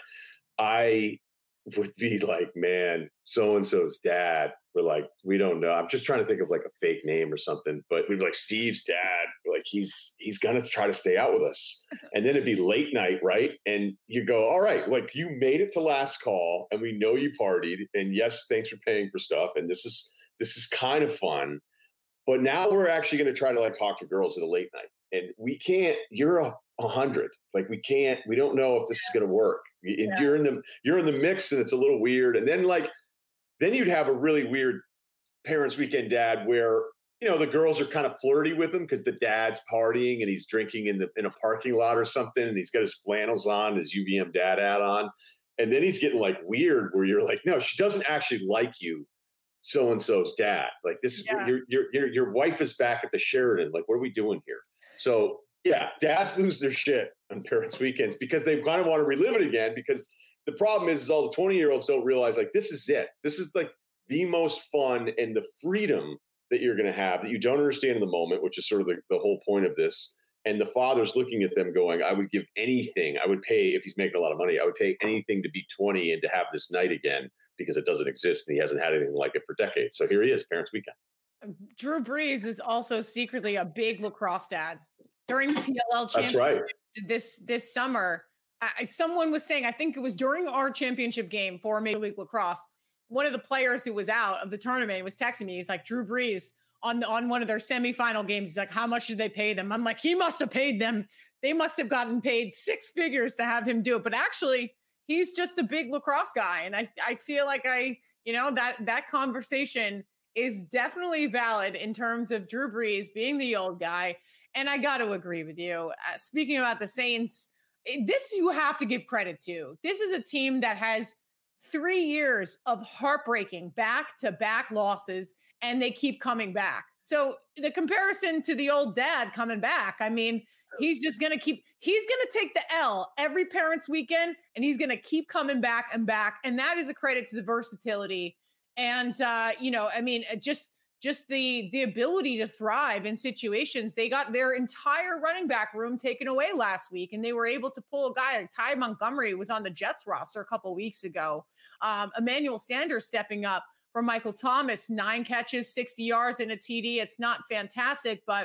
I would be like, man, so-and-so's dad. We're like, we don't know. I'm just trying to think of like a fake name or something, but we'd be like, Steve's dad. We're like, he's, he's going to try to stay out with us. And then it'd be late night. Right. And you go, all right, like you made it to last call and we know you partied, and yes, thanks for paying for stuff. And this is, this is kind of fun, but now we're actually going to try to like talk to girls at a late night, and we can't, you're a, a hundred. Like we can't, we don't know if this is going to work. Yeah. You're in the, you're in the mix and it's a little weird. And then like, then you'd have a really weird parents' weekend dad where, you know, the girls are kind of flirty with him because the dad's partying and he's drinking in the, in a parking lot or something. And he's got his flannels on, his U V M dad hat on. And then he's getting like weird where you're like, no, she doesn't actually like you. So-and-so's dad. Like this is, yeah. your, your, your, your wife is back at the Sheridan. Like, what are we doing here? So yeah, dads lose their shit on parents' weekends because they kind of want to relive it again, because the problem is, is all the twenty-year-olds don't realize, like, this is it. This is, like, the most fun and the freedom that you're going to have that you don't understand in the moment, which is sort of the, the whole point of this. And the father's looking at them going, I would give anything. I would pay, if he's making a lot of money, I would pay anything to be twenty and to have this night again, because it doesn't exist and he hasn't had anything like it for decades. So here he is, parents' weekend. Drew Brees is also secretly a big lacrosse dad. During the P L L championship right. this this summer, I, someone was saying, I think it was during our championship game for Major League Lacrosse, one of the players who was out of the tournament was texting me. He's like, Drew Brees on the, on one of their semifinal games. He's like, how much did they pay them? I'm like, he must have paid them. They must have gotten paid six figures to have him do it. But actually, he's just a big lacrosse guy. And I, I feel like I, you know, that that conversation is definitely valid in terms of Drew Brees being the old guy. And I got to agree with you. Uh, speaking about the Saints, this you have to give credit to. This is a team that has three years of heartbreaking back-to-back losses, and they keep coming back. So the comparison to the old dad coming back, I mean, he's just going to keep, he's going to take the L every parents' weekend, and he's going to keep coming back and back. And that is a credit to the versatility. And, uh, you know, I mean, just, just the, the ability to thrive in situations. They got their entire running back room taken away last week, and they were able to pull a guy like Ty Montgomery, who was on the Jets roster a couple of weeks ago. Um, Emmanuel Sanders stepping up for Michael Thomas, nine catches, sixty yards and a T D. It's not fantastic, but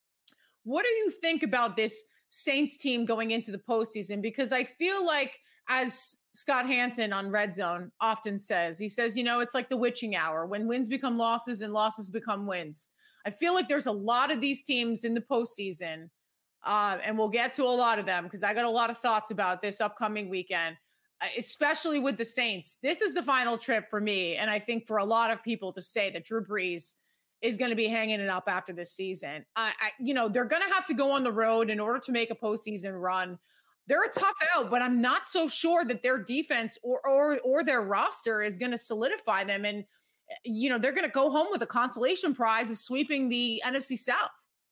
what do you think about this Saints team going into the postseason? Because I feel like, as Scott Hansen on Red Zone often says, he says, you know, it's like the witching hour when wins become losses and losses become wins. I feel like there's a lot of these teams in the postseason, uh, and we'll get to a lot of them because I got a lot of thoughts about this upcoming weekend, especially with the Saints. This is the final trip for me, and I think for a lot of people to say that Drew Brees is going to be hanging it up after this season. I, I, you know, they're going to have to go on the road in order to make a postseason run. They're a tough out, but I'm not so sure that their defense or or or their roster is going to solidify them. And, you know, they're going to go home with a consolation prize of sweeping the N F C South.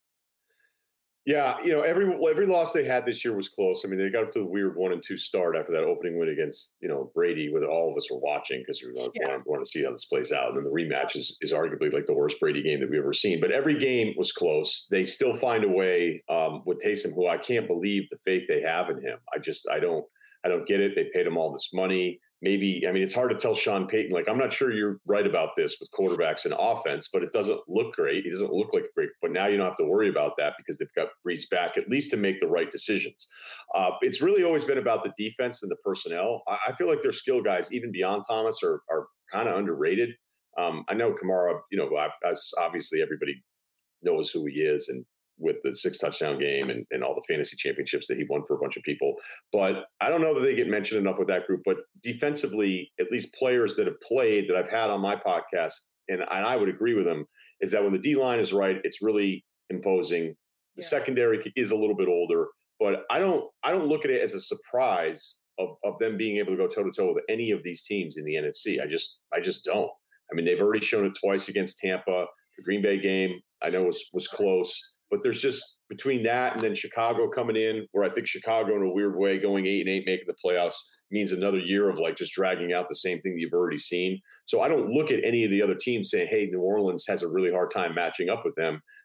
Yeah, you know, every every loss they had this year was close. I mean, they got up to the weird one and two start after that opening win against, you know, Brady, where all of us were watching because we want, yeah. want, want to see how this plays out. And then the rematch is, is arguably like the worst Brady game that we've ever seen. But every game was close. They still find a way um, with Taysom, who I can't believe the faith they have in him. I just I don't I don't get it. They paid him all this money. Maybe, I mean, it's hard to tell Sean Payton, like, I'm not sure you're right about this with quarterbacks and offense, but it doesn't look great. He doesn't look like great, but now you don't have to worry about that because they've got Brees back, at least to make the right decisions. Uh, it's really always been about the defense and the personnel. I, I feel like their skill guys, even beyond Thomas, are are kind of underrated. Um, I know Kamara, you know, as obviously everybody knows who he is, and with the six touchdown game and, and all the fantasy championships that he won for a bunch of people. But I don't know that they get mentioned enough with that group, but defensively, at least players that have played that I've had on my podcast, and, and I would agree with them, is that when the D-line is right, it's really imposing. The yeah. secondary is a little bit older, but I don't, I don't look at it as a surprise of, of them being able to go toe to toe with any of these teams in the N F C. I just, I just don't. I mean, they've already shown it twice against Tampa. The Green Bay game, I know was, was close. But there's just between that and then Chicago coming in, where I think Chicago in a weird way going eight and eight, making the playoffs means another year of like just dragging out the same thing you've already seen. So I don't look at any of the other teams saying, hey, New Orleans has a really hard time matching up with them,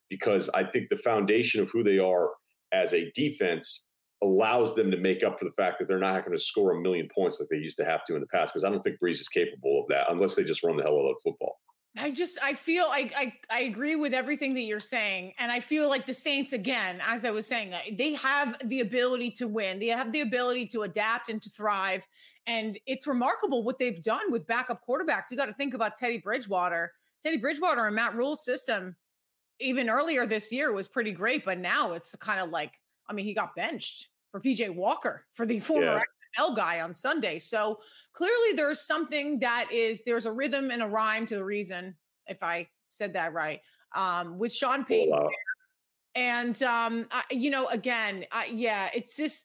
because I think the foundation of who they are as a defense allows them to make up for the fact that they're not going to score a million points like they used to have to in the past, because I don't think Breeze is capable of that unless they just run the hell out of football. I just, I feel, I, I, I agree with everything that you're saying. And I feel like the Saints, again, as I was saying, they have the ability to win. They have the ability to adapt and to thrive. And it's remarkable what they've done with backup quarterbacks. You got to think about Teddy Bridgewater. Teddy Bridgewater and Matt Rule's system, even earlier this year, was pretty great. But now it's kind of like, I mean, he got benched for P J Walker, for the former yeah. N F L guy on Sunday. So clearly there's something that is, there's a rhythm and a rhyme to the reason, if I said that right, um, with Sean Payton. Oh, wow. And, um, I, you know, again, I, yeah, it's just,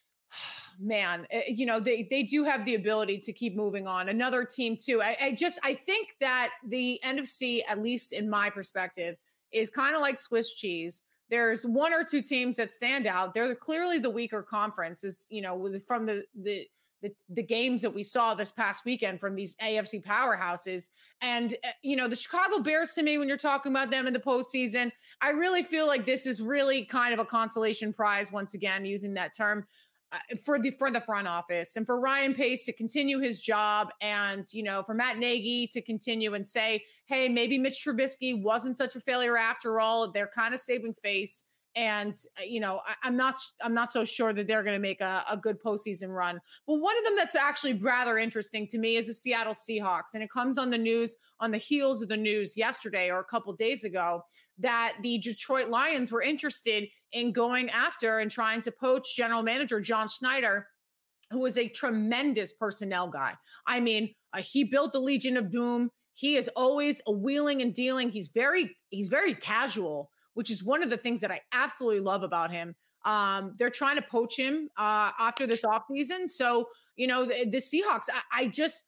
man, you know, they, they do have the ability to keep moving on. Another team too. I, I just, I think that the N F C, at least in my perspective, is kind of like Swiss cheese. There's one or two teams that stand out. They're clearly the weaker conference, is, you know, with, from the, the, the, the games that we saw this past weekend from these A F C powerhouses. And, uh, you know, the Chicago Bears, to me, when you're talking about them in the postseason, I really feel like this is really kind of a consolation prize, once again, using that term, uh, for the, for the front office, and for Ryan Pace to continue his job, and, you know, for Matt Nagy to continue and say, hey, maybe Mitch Trubisky wasn't such a failure after all. They're kind of saving face. And, you know, I, I'm not, I'm not so sure that they're going to make a, a good postseason run. But one of them that's actually rather interesting to me is the Seattle Seahawks. And it comes on the news, on the heels of the news yesterday or a couple days ago, that the Detroit Lions were interested in going after and trying to poach general manager John Schneider, who is a tremendous personnel guy. I mean, uh, he built the Legion of Doom. He is always a wheeling and dealing. He's very, he's very casual, which is one of the things that I absolutely love about him. Um, they're trying to poach him uh, after this offseason. So, you know, the, the Seahawks, I, I just,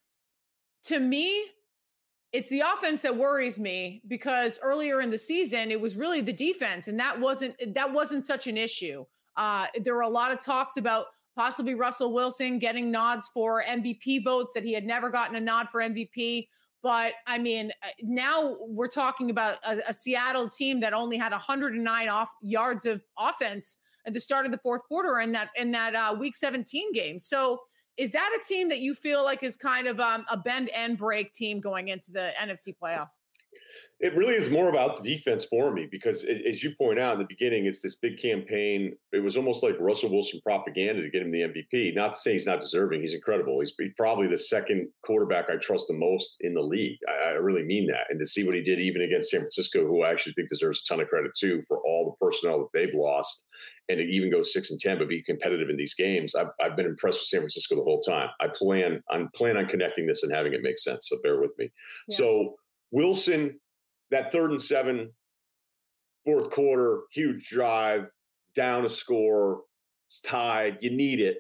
to me, it's the offense that worries me, because earlier in the season, it was really the defense, and that wasn't, that wasn't such an issue. Uh, there were a lot of talks about possibly Russell Wilson getting nods for M V P votes, that he had never gotten a nod for M V P. But I mean, now we're talking about a, a Seattle team that only had one hundred nine off yards of offense at the start of the fourth quarter in that in that uh, week seventeen game. So is that a team that you feel like is kind of um, a bend and break team going into the N F C playoffs? It really is more about the defense for me, because it, as you point out in the beginning, it's this big campaign. It was almost like Russell Wilson propaganda to get him the M V P. Not to say he's not deserving. He's incredible. He's probably the second quarterback I trust the most in the league. I, I really mean that. And to see what he did even against San Francisco, who I actually think deserves a ton of credit too for all the personnel that they've lost, and to even go six and ten, but be competitive in these games. I've, I've been impressed with San Francisco the whole time. I plan on plan on connecting this and having it make sense. So bear with me. Yeah. So Wilson, that third and seven, fourth quarter, huge drive, down a score, it's tied. You need it.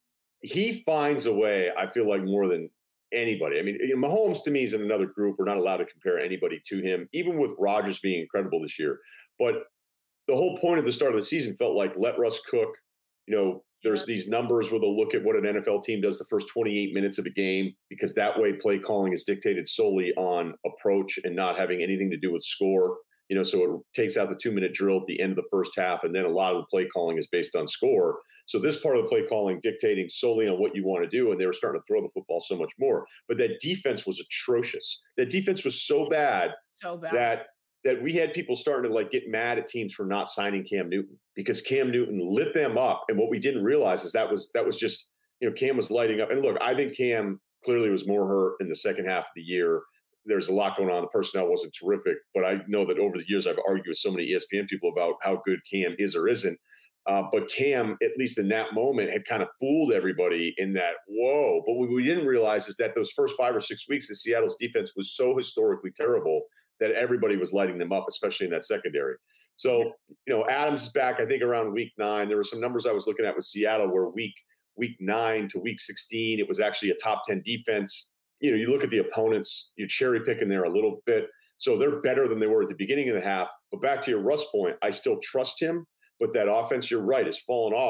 He finds a way, I feel like, more than anybody. I mean, you know, Mahomes to me is in another group. We're not allowed to compare anybody to him, even with Rodgers being incredible this year. But the whole point of the start of the season felt like, let Russ cook. You know, there's yeah. these numbers where they'll look at what an N F L team does the first twenty-eight minutes of a game, because that way play calling is dictated solely on approach and not having anything to do with score. You know, so it takes out the two-minute drill at the end of the first half, and then a lot of the play calling is based on score. So this part of the play calling dictating solely on what you want to do, and they were starting to throw the football so much more. But that defense was atrocious. That defense was so bad, so bad. that that we had people starting to like get mad at teams for not signing Cam Newton, because Cam Newton lit them up. And what we didn't realize is that was, that was just, you know, Cam was lighting up. And look, I think Cam clearly was more hurt in the second half of the year. There's a lot going on. The personnel wasn't terrific, but I know that over the years, I've argued with so many E S P N people about how good Cam is or isn't. Uh, but Cam, at least in that moment, had kind of fooled everybody in that, whoa. But what we didn't realize is that those first five or six weeks, the Seattle's defense was so historically terrible that everybody was lighting them up, especially in that secondary. So, you know, Adams is back, I think, around week nine. There were some numbers I was looking at with Seattle where week week nine to week sixteen, it was actually a top ten defense. You know, you look at the opponents, you cherry pick in there a little bit. So they're better than they were at the beginning of the half. But back to your Russ point, I still trust him. But that offense, you're right, has fallen off.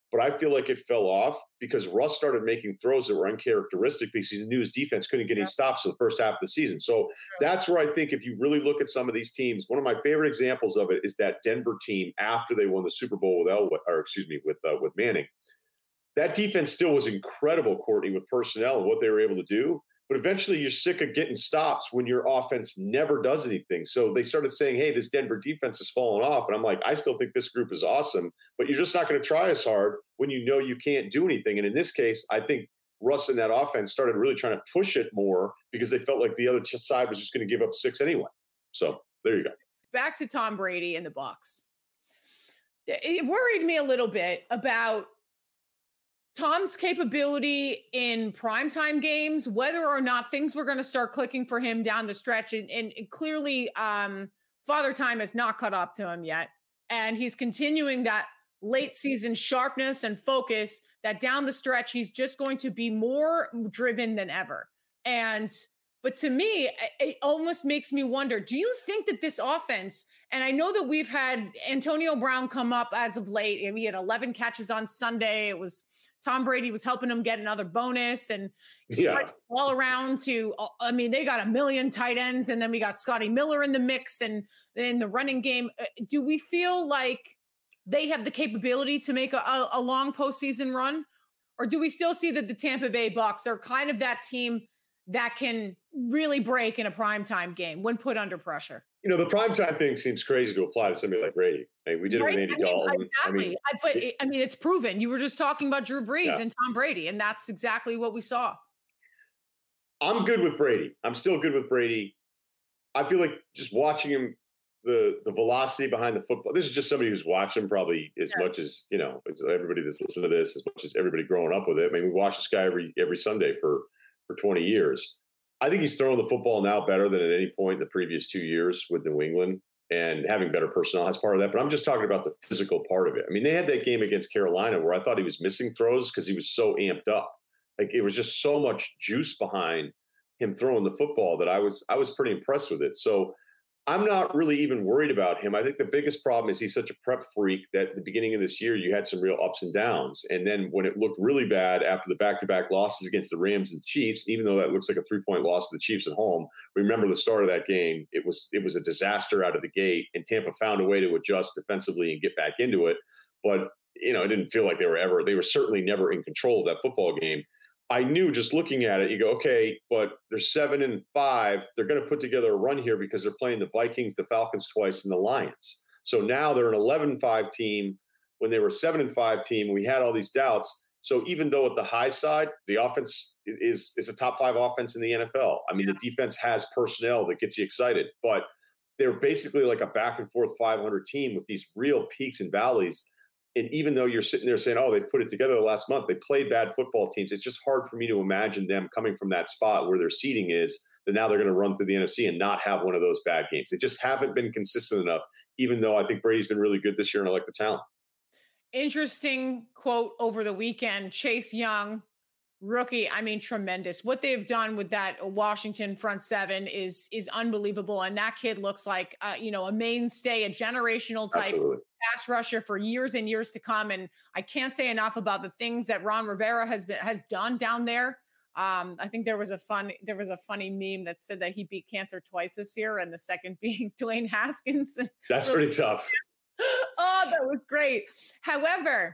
but I feel like it fell off because Russ started making throws that were uncharacteristic because he knew his defense couldn't get any stops for the first half of the season. So that's where I think if you really look at some of these teams, one of my favorite examples of it is that Denver team after they won the Super Bowl with Elway, or excuse me, with uh, with Manning. That defense still was incredible, Courtney, with personnel and what they were able to do. But eventually you're sick of getting stops when your offense never does anything. So they started saying, hey, this Denver defense is falling off. And I'm like, I still think this group is awesome, but you're just not going to try as hard when you know you can't do anything. And in this case, I think Russ and that offense started really trying to push it more because they felt like the other side was just going to give up six anyway. So there you go. Back to Tom Brady and the Bucs. It worried me a little bit about Tom's capability in primetime games, whether or not things were going to start clicking for him down the stretch. And, and clearly, um, Father Time has not caught up to him yet. And he's continuing that late season sharpness and focus that down the stretch, he's just going to be more driven than ever. And but to me, it almost makes me wonder, do you think that this offense, and I know that we've had Antonio Brown come up as of late, and he had eleven catches on Sunday. It was Tom Brady was helping him get another bonus and yeah. all around to, I mean, they got a million tight ends, and then we got Scotty Miller in the mix and in the running game. Do we feel like they have the capability to make a, a long postseason run? Or do we still see that the Tampa Bay Bucs are kind of that team that can really break in a primetime game when put under pressure? You know, the primetime thing seems crazy to apply to somebody like Brady. I mean, we did right? it with Andy I mean, Dalton. Exactly. I mean, I, but it, I mean, it's proven. You were just talking about Drew Brees yeah. and Tom Brady, and that's exactly what we saw. I'm good with Brady. I'm still good with Brady. I feel like just watching him, the the velocity behind the football. This is just somebody who's watched him probably as yeah. much as, you know, as everybody that's listened to this, as much as everybody growing up with it. I mean, we watch this guy every every Sunday for for twenty years. I think he's throwing the football now better than at any point in the previous two years with New England, and having better personnel as part of that. But I'm just talking about the physical part of it. I mean, they had that game against Carolina where I thought he was missing throws because he was so amped up. Like it was just so much juice behind him throwing the football that I was I was pretty impressed with it. So I'm not really even worried about him. I think the biggest problem is he's such a prep freak that at the beginning of this year, you had some real ups and downs. And then when it looked really bad after the back-to-back losses against the Rams and the Chiefs, even though that looks like a three-point loss to the Chiefs at home, remember the start of that game, it was it was a disaster out of the gate, and Tampa found a way to adjust defensively and get back into it. But, you know, it didn't feel like they were ever, they were certainly never in control of that football game. I knew just looking at it, you go, okay, but they're seven and five. They're going to put together a run here because they're playing the Vikings, the Falcons twice, and the Lions. So now they're an eleven and five team when they were a seven and five team. We had all these doubts. So even though at the high side, the offense is, is a top five offense in the N F L. I mean, yeah. the defense has personnel that gets you excited, but they're basically like a back and forth five hundred team with these real peaks and valleys. And even though you're sitting there saying, oh, they put it together last month, they played bad football teams. It's just hard for me to imagine them coming from that spot where their seeding is, that now they're going to run through the N F C and not have one of those bad games. They just haven't been consistent enough, even though I think Brady's been really good this year and I like the talent. Interesting quote over the weekend. Chase Young, rookie, I mean, tremendous. What they've done with that Washington front seven is is unbelievable. And that kid looks like, uh, you know, a mainstay, a generational type Absolutely. pass rusher for years and years to come. And I can't say enough about the things that Ron Rivera has been has done down there. Um, I think there was a fun there was a funny meme that said that he beat cancer twice this year, and the second being Dwayne Haskins. That's pretty tough. Oh, that was great. However,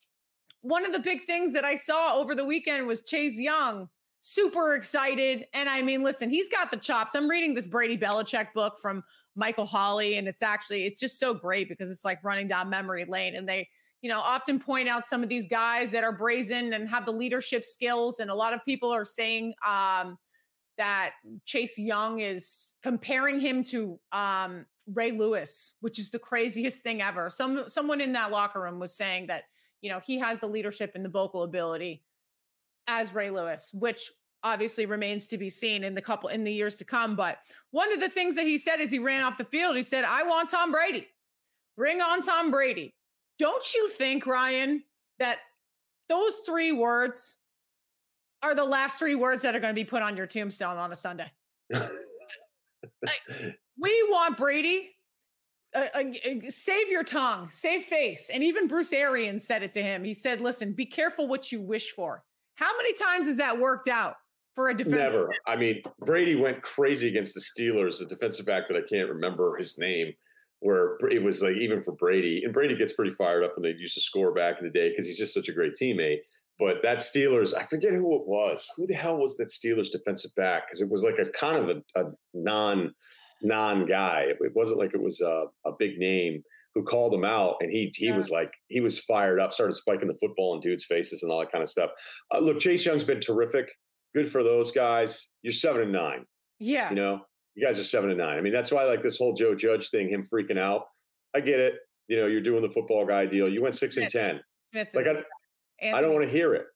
one of the big things that I saw over the weekend was Chase Young, super excited. And I mean, listen, he's got the chops. I'm reading this Brady Belichick book from Michael Hawley, and it's actually, it's just so great because it's like running down memory lane. And they, you know, often point out some of these guys that are brazen and have the leadership skills. And a lot of people are saying um, that Chase Young is comparing him to um, Ray Lewis, which is the craziest thing ever. Some someone in that locker room was saying that, you know, he has the leadership and the vocal ability as Ray Lewis, which obviously remains to be seen in the couple in the years to come. But one of the things that he said as he ran off the field, he said, I want Tom Brady. Bring on Tom Brady. Don't you think, Ryan, that those three words are the last three words that are going to be put on your tombstone on a Sunday? Like, we want Brady. uh, uh, save your tongue, save face. And even Bruce Arians said it to him. He said, listen, be careful what you wish for. How many times has that worked out for a defense? Never. I mean, Brady went crazy against the Steelers, the defensive back that I can't remember his name, where it was like, even for Brady, and Brady gets pretty fired up when they used to score back in the day because he's just such a great teammate. But that Steelers, I forget who it was. Who the hell was that Steelers defensive back? Because it was like a kind of a, a non non guy. It wasn't like it was a, a big name who called him out, and he he yeah. was like he was fired up, started spiking the football in dudes' faces and all that kind of stuff. Uh, look, Chase Young's been terrific. Good for those guys. You're seven and nine. Yeah, you know, you guys are seven and nine. I mean, that's why like this whole Joe Judge thing, him freaking out. I get it. You know, you're doing the football guy deal. You went six Smith. and ten. Smith like I, Anthony. I don't want to hear it.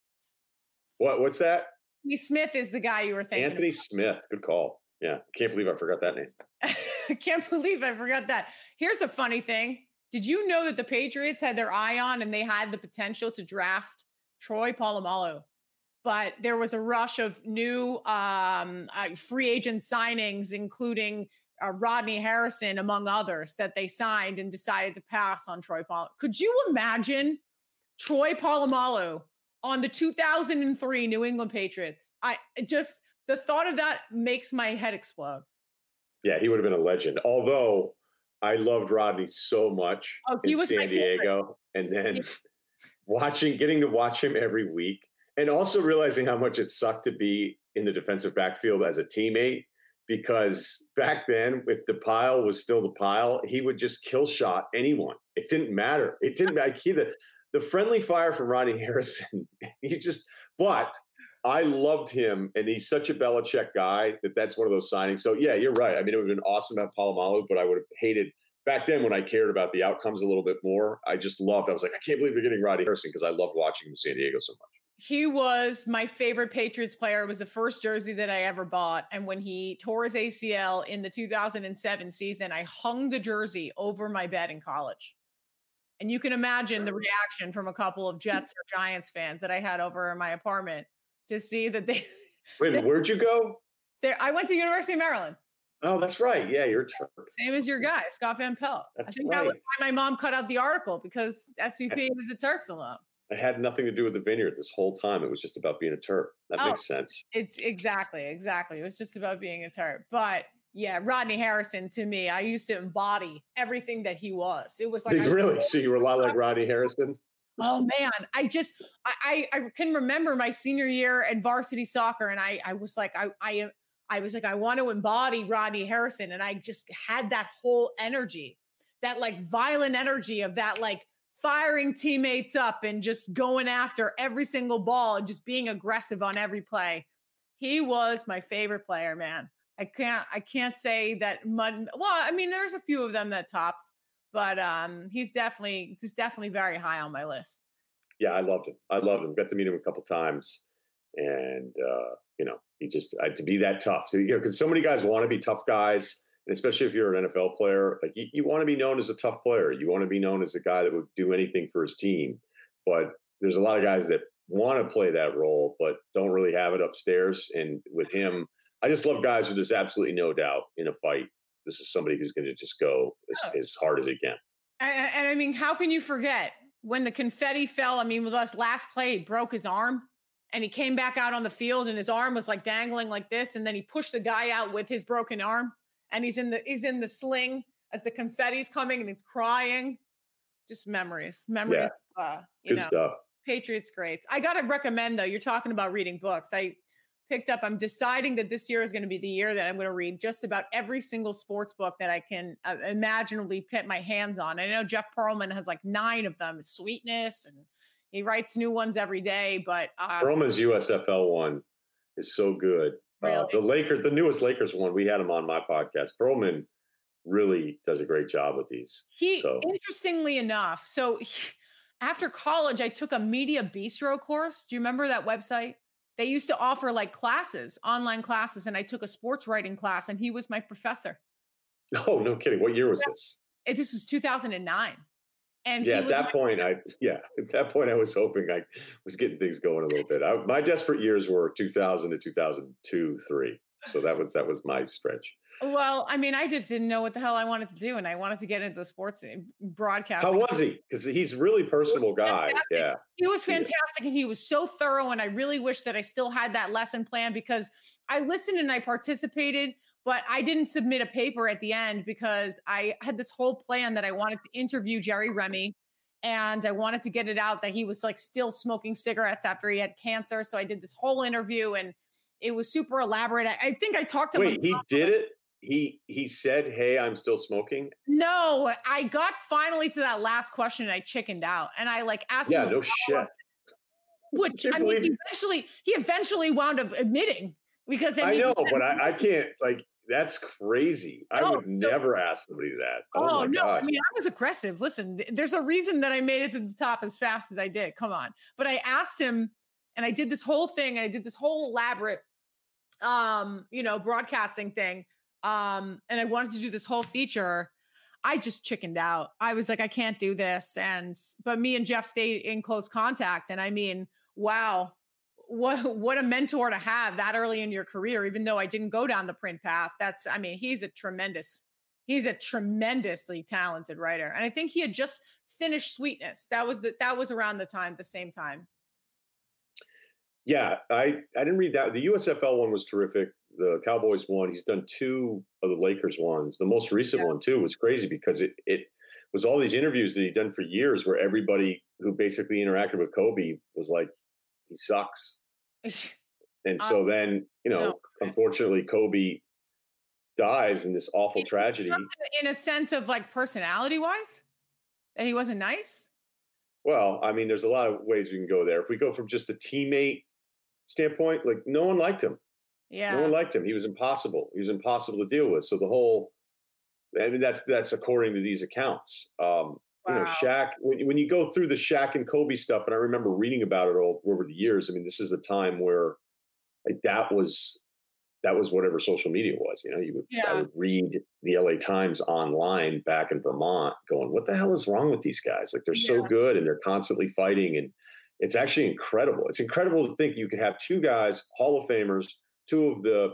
What? What's that? Anthony Smith is the guy you were thinking. Anthony about. Smith. Good call. Yeah. Can't believe I forgot that name. I can't believe I forgot that. Here's a funny thing. Did you know that the Patriots had their eye on and they had the potential to draft Troy Polamalu? But there was a rush of new um, uh, free agent signings, including uh, Rodney Harrison, among others, that they signed and decided to pass on Troy Polamalu. Could you imagine Troy Polamalu on the two thousand three New England Patriots? I just, the thought of that makes my head explode. Yeah, he would have been a legend. Although I loved Rodney so much oh, he in was San Diego. And then yeah. watching, getting to watch him every week, and also realizing how much it sucked to be in the defensive backfield as a teammate, because back then, if the pile was still the pile, he would just kill shot anyone. It didn't matter. It didn't matter. He, the, the friendly fire from Rodney Harrison, he just, but I loved him, and he's such a Belichick guy that that's one of those signings. So, yeah, you're right. I mean, it would have been awesome to have Polamalu, but I would have hated back then when I cared about the outcomes a little bit more. I just loved, I was like, I can't believe you're getting Rodney Harrison, because I loved watching him in San Diego so much. He was my favorite Patriots player. It was the first jersey that I ever bought. And when he tore his A C L in the two thousand seven season, I hung the jersey over my bed in college. And you can imagine the reaction from a couple of Jets or Giants fans that I had over in my apartment to see that they. Wait, they, where'd you go? There, I went to University of Maryland. Oh, that's right. Yeah, you're Terp. Same as your guy, Scott Van Pelt. That's I think right. that was why my mom cut out the article, because S V P is a Terps alum. It had nothing to do with the vineyard this whole time. It was just about being a Terp. That oh, makes sense. It's exactly, exactly. It was just about being a Terp. But yeah, Rodney Harrison, to me, I used to embody everything that he was. It was like, Did I, really? So you were a lot like Rodney Harrison? Oh man, I just I I can remember my senior year at varsity soccer, and I I was like I I I was like I want to embody Rodney Harrison, and I just had that whole energy, that like violent energy of that like firing teammates up and just going after every single ball and just being aggressive on every play. He was my favorite player, man. I can't I can't say that mud. Well, I mean, there's a few of them that tops. But um, he's definitely he's definitely very high on my list. Yeah, I loved him. I loved him. Got to meet him a couple times, and uh, you know, he just uh, to be that tough. So you know, because so many guys want to be tough guys, and especially if you're an N F L player, like you, you want to be known as a tough player. You want to be known as a guy that would do anything for his team. But there's a lot of guys that want to play that role, but don't really have it upstairs. And with him, I just love guys who there's absolutely no doubt in a fight, this is somebody who's going to just go as, oh. as hard as he can. And, and I mean, how can you forget when the confetti fell? I mean, with us last play, he broke his arm and he came back out on the field and his arm was like dangling like this. And then he pushed the guy out with his broken arm, and he's in the, he's in the sling as the confetti's coming and he's crying. Just memories, memories. Yeah. Uh, you Good know, stuff. Patriots greats. I got to recommend though, you're talking about reading books. I picked up, I'm deciding that this year is going to be the year that I'm going to read just about every single sports book that I can uh, imaginably get my hands on. I know Jeff Pearlman has like nine of them, Sweetness, and he writes new ones every day. But uh, Pearlman's U S F L one is so good. Really? Uh, the Lakers, the newest Lakers one, we had him on my podcast. Pearlman really does a great job with these. He, so. interestingly enough, so he, after college, I took a Media Bistro course. Do you remember that website? They used to offer like classes, online classes, and I took a sports writing class, and he was my professor. Oh, no kidding. What year was yeah. this? It, this was two thousand nine. And yeah, at that point, I yeah, at that point, I was hoping I was getting things going a little bit. I, my desperate years were two thousand to two thousand two, three. So that was that was my stretch. Well, I mean, I just didn't know what the hell I wanted to do, and I wanted to get into the sports broadcasting. How was he? Because he's a really personable guy. Yeah. He was fantastic, and he was so thorough, and I really wish that I still had that lesson plan because I listened and I participated, but I didn't submit a paper at the end because I had this whole plan that I wanted to interview Jerry Remy, and I wanted to get it out that he was like still smoking cigarettes after he had cancer. So I did this whole interview, and it was super elaborate. I, I think I talked to him. Wait, he did it? He he said, "Hey, I'm still smoking." No, I got finally to that last question and I chickened out. And I like asked yeah, him. no shit. Which I, I mean, he eventually he eventually wound up admitting because I, mean, I know, but I, I can't like. That's crazy. I would so, never ask somebody that. Oh, oh my no! gosh. I mean, I was aggressive. Listen, there's a reason that I made it to the top as fast as I did. Come on, but I asked him, and I did this whole thing, and I did this whole elaborate, um, you know, broadcasting thing. Um, and I wanted to do this whole feature. I just chickened out. I was like, I can't do this. And, but me and Jeff stayed in close contact. And I mean, wow, what, what a mentor to have that early in your career, even though I didn't go down the print path. That's, I mean, he's a tremendous, he's a tremendously talented writer. And I think he had just finished Sweetness. That was the, that was around the time, the same time. Yeah. I, I didn't read that. The U S F L one was terrific. The Cowboys one. He's done two of the Lakers ones. The most recent yeah. one too was crazy because it it was all these interviews that he'd done for years where everybody who basically interacted with Kobe was like, he sucks. And so um, then, you know, no. unfortunately Kobe dies in this awful in tragedy. In a sense of like personality wise, that he wasn't nice. Well, I mean, there's a lot of ways we can go there. If we go from just a teammate standpoint, like no one liked him. Yeah. No one liked him. He was impossible. He was impossible to deal with. So the whole, I mean, that's that's according to these accounts. Um, wow. You know, Shaq, when, when you go through the Shaq and Kobe stuff, and I remember reading about it all over the years, I mean, this is a time where like that was, that was whatever social media was, you know, you would, yeah. I would read the L A Times online back in Vermont going, what the hell is wrong with these guys? Like they're yeah. so good and they're constantly fighting. And it's actually incredible. It's incredible to think you could have two guys, Hall of Famers, two of the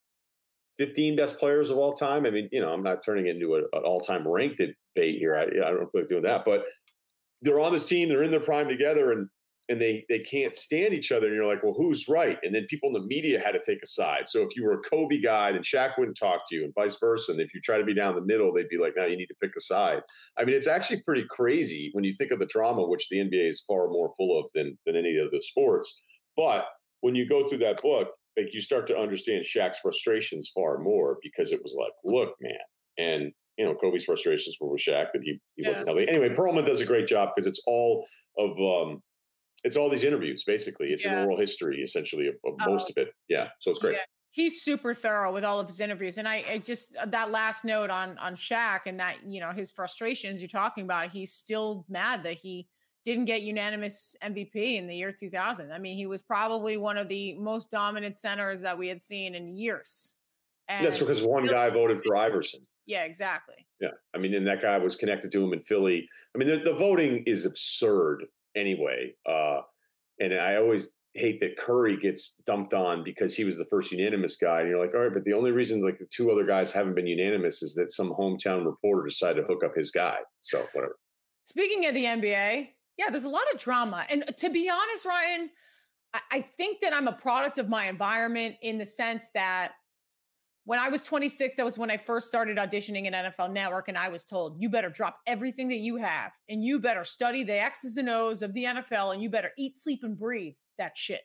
fifteen best players of all time. I mean, you know, I'm not turning it into a, an all-time ranked debate here. I, I don't like doing that, but they're on this team. They're in their prime together, and and they they can't stand each other. And you're like, well, who's right? And then people in the media had to take a side. So if you were a Kobe guy, then Shaq wouldn't talk to you, and vice versa. And if you try to be down the middle, they'd be like, no, you need to pick a side. I mean, it's actually pretty crazy when you think of the drama, which the N B A is far more full of than than any of the sports. But when you go through that book, like you start to understand Shaq's frustrations far more because it was like, look, man. And, you know, Kobe's frustrations were with Shaq that he, he yeah. wasn't healthy. Anyway, Perlman does a great job because it's all of, um, it's all these interviews, basically. It's yeah. an oral history, essentially, of, of oh. most of it. Yeah. So it's great. Yeah. He's super thorough with all of his interviews. And I, I just, that last note on, on Shaq and that, you know, his frustrations you're talking about, he's still mad that he didn't get unanimous M V P in the year two thousand. I mean, he was probably one of the most dominant centers that we had seen in years. And that's because one guy voted for Iverson. Yeah, exactly. Yeah. I mean, and that guy was connected to him in Philly. I mean, the, the voting is absurd anyway. Uh, and I always hate that Curry gets dumped on because he was the first unanimous guy. And you're like, all right, but the only reason like the two other guys haven't been unanimous is that some hometown reporter decided to hook up his guy. So whatever. Speaking of the N B A, yeah, there's a lot of drama. And to be honest, Ryan, I, I think that I'm a product of my environment in the sense that when I was twenty-six, that was when I first started auditioning at N F L Network. And I was told, you better drop everything that you have and you better study the X's and O's of the N F L and you better eat, sleep, and breathe that shit.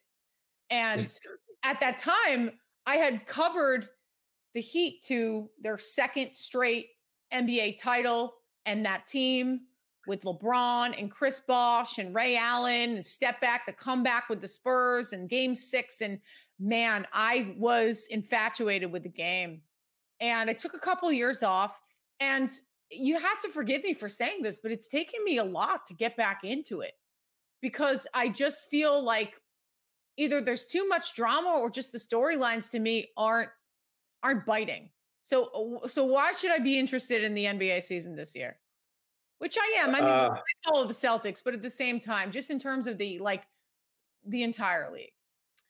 And at that time, I had covered the Heat to their second straight N B A title and that team with LeBron and Chris Bosh and Ray Allen and step back, the comeback with the Spurs and game six. And man, I was infatuated with the game. And I took a couple of years off, and you have to forgive me for saying this, but it's taken me a lot to get back into it because I just feel like either there's too much drama or just the storylines to me aren't, aren't biting. So, so why should I be interested in the N B A season this year? Which I am. I mean, uh, I follow the Celtics, but at the same time, just in terms of the, like, the entire league.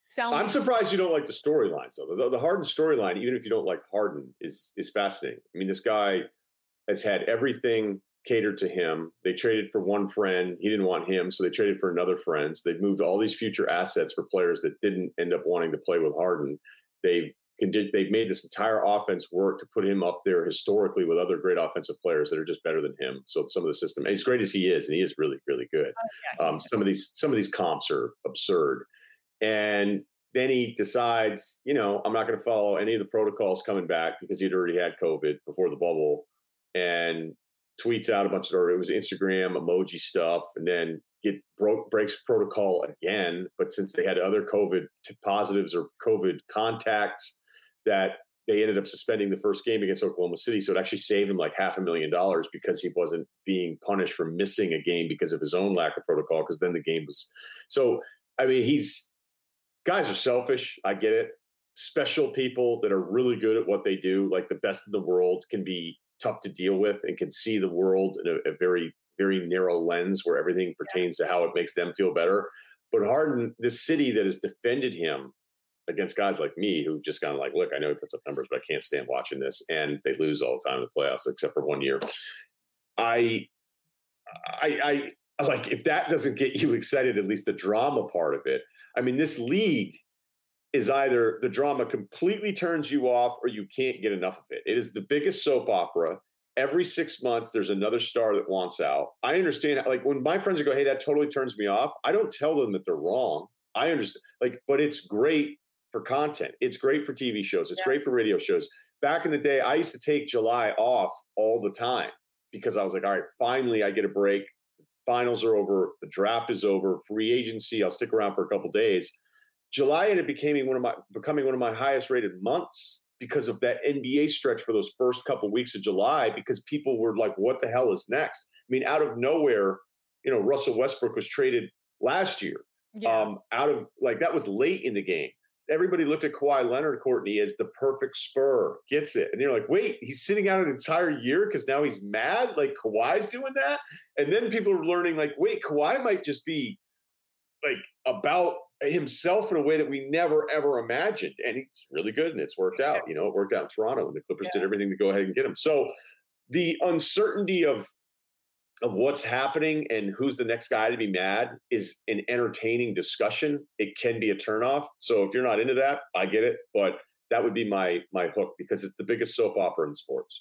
Sell I'm me. surprised you don't like the storylines, though. The, the Harden storyline, even if you don't like Harden, is is fascinating. I mean, this guy has had everything catered to him. They traded for one friend. He didn't want him, so they traded for another friend. So they've moved all these future assets for players that didn't end up wanting to play with Harden. They've they've made this entire offense work to put him up there historically with other great offensive players that are just better than him. So some of the system, as great as he is, and he is really, really good. Oh, yeah, um, some of these some of these comps are absurd. And then he decides, you know, I'm not going to follow any of the protocols coming back because he'd already had COVID before the bubble, and tweets out a bunch of, or it was Instagram emoji stuff, and then get broke breaks protocol again. But since they had other COVID positives or COVID contacts, that they ended up suspending the first game against Oklahoma City. So it actually saved him like half a million dollars because he wasn't being punished for missing a game because of his own lack of protocol. Because then the game was so. I mean, he's. Guys are selfish. I get it. Special people that are really good at what they do, like the best in the world, can be tough to deal with and can see the world in a, a very, very narrow lens where everything pertains to how it makes them feel better. But Harden, this city that has defended him against guys like me, who've just kind of like, look, I know he puts up numbers, but I can't stand watching this. And they lose all the time in the playoffs, except for one year. I, I, I like, if that doesn't get you excited, at least the drama part of it. I mean, this league is either the drama completely turns you off or you can't get enough of it. It is the biggest soap opera. Every six months, there's another star that wants out. I understand, like when my friends go, hey, that totally turns me off. I don't tell them that they're wrong. I understand, like, but it's great for content. It's great for T V shows. It's yeah. great for radio shows. Back in the day, I used to take July off all the time because I was like, all right, finally I get a break. Finals are over. The draft is over. Free agency. I'll stick around for a couple days. July ended up becoming one of my becoming one of my highest rated months because of that N B A stretch for those first couple weeks of July. Because people were like, "What the hell is next?" I mean, out of nowhere, you know, Russell Westbrook was traded last year. Yeah. Um, out of like that was late in the game. Everybody looked at Kawhi Leonard, Courtney, as the perfect Spur. Gets it. And you're like, wait, he's sitting out an entire year because now he's mad? Like, Kawhi's doing that? And then people are learning, like, wait, Kawhi might just be, like, about himself in a way that we never, ever imagined. And he's really good, and it's worked out. You know, it worked out in Toronto, and the Clippers yeah. did everything to go ahead and get him. So the uncertainty of of what's happening and who's the next guy to be mad is an entertaining discussion. It can be a turnoff. So if you're not into that, I get it. But that would be my my hook because it's the biggest soap opera in sports.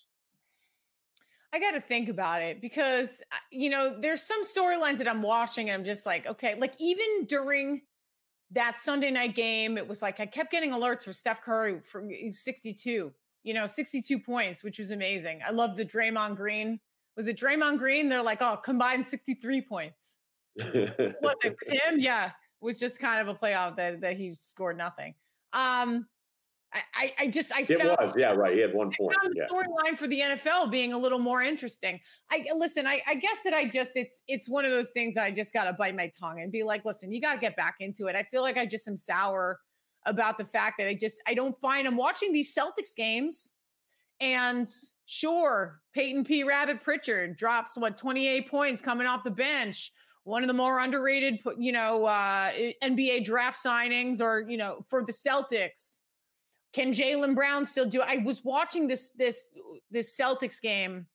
I got to think about it because, you know, there's some storylines that I'm watching and I'm just like, okay, like even during that Sunday night game, it was like I kept getting alerts for Steph Curry for sixty-two, you know, sixty-two points, which was amazing. I love the Draymond Green. Was it Draymond Green? They're like, oh, combined sixty-three points. Was it him? Yeah. It was just kind of a playoff that, that he scored nothing. Um, I, I, I just, I it found, was, yeah, right. He had one point. I found the yeah. storyline for the N F L being a little more interesting. I listen, I, I guess that I just, it's, it's one of those things that I just got to bite my tongue and be like, listen, you got to get back into it. I feel like I just am sour about the fact that I just, I don't find I'm watching these Celtics games. And sure, Peyton P. Rabbit Pritchard drops, what, twenty-eight points coming off the bench. One of the more underrated, you know, uh, N B A draft signings or, you know, for the Celtics. Can Jaylen Brown still do it? I was watching this, this, this Celtics game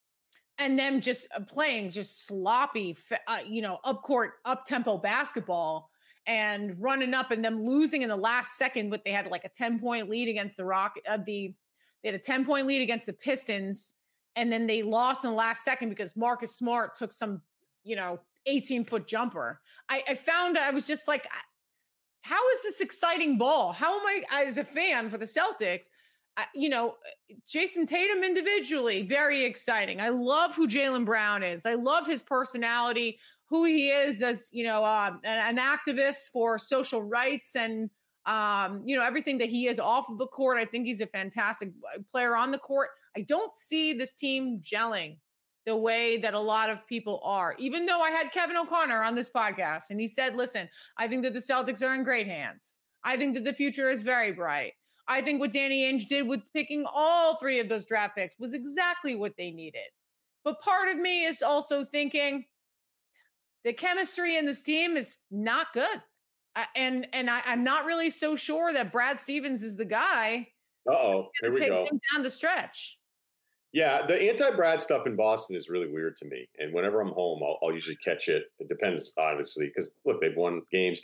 and them just playing just sloppy, uh, you know, up court, up tempo basketball and running up and them losing in the last second, but they had like a ten point lead against the Rock, uh, the, They had a ten point lead against the Pistons, and then they lost in the last second because Marcus Smart took some, you know, eighteen foot jumper. I, I found I was just like, how is this exciting ball? How am I, as a fan for the Celtics, I, you know, Jason Tatum individually, very exciting. I love who Jaylen Brown is. I love his personality, who he is as, you know, uh, an, an activist for social rights and, Um, you know, everything that he is off of the court. I think he's a fantastic player on the court. I don't see this team gelling the way that a lot of people are, even though I had Kevin O'Connor on this podcast and he said, listen, I think that the Celtics are in great hands. I think that the future is very bright. I think what Danny Ainge did with picking all three of those draft picks was exactly what they needed. But part of me is also thinking the chemistry in this team is not good. Uh, and and I, I'm not really so sure that Brad Stevens is the guy. Uh-oh, here we take go. Him down the stretch. Yeah, the anti-Brad stuff in Boston is really weird to me. And whenever I'm home, I'll, I'll usually catch it. It depends, obviously, because, look, they've won games.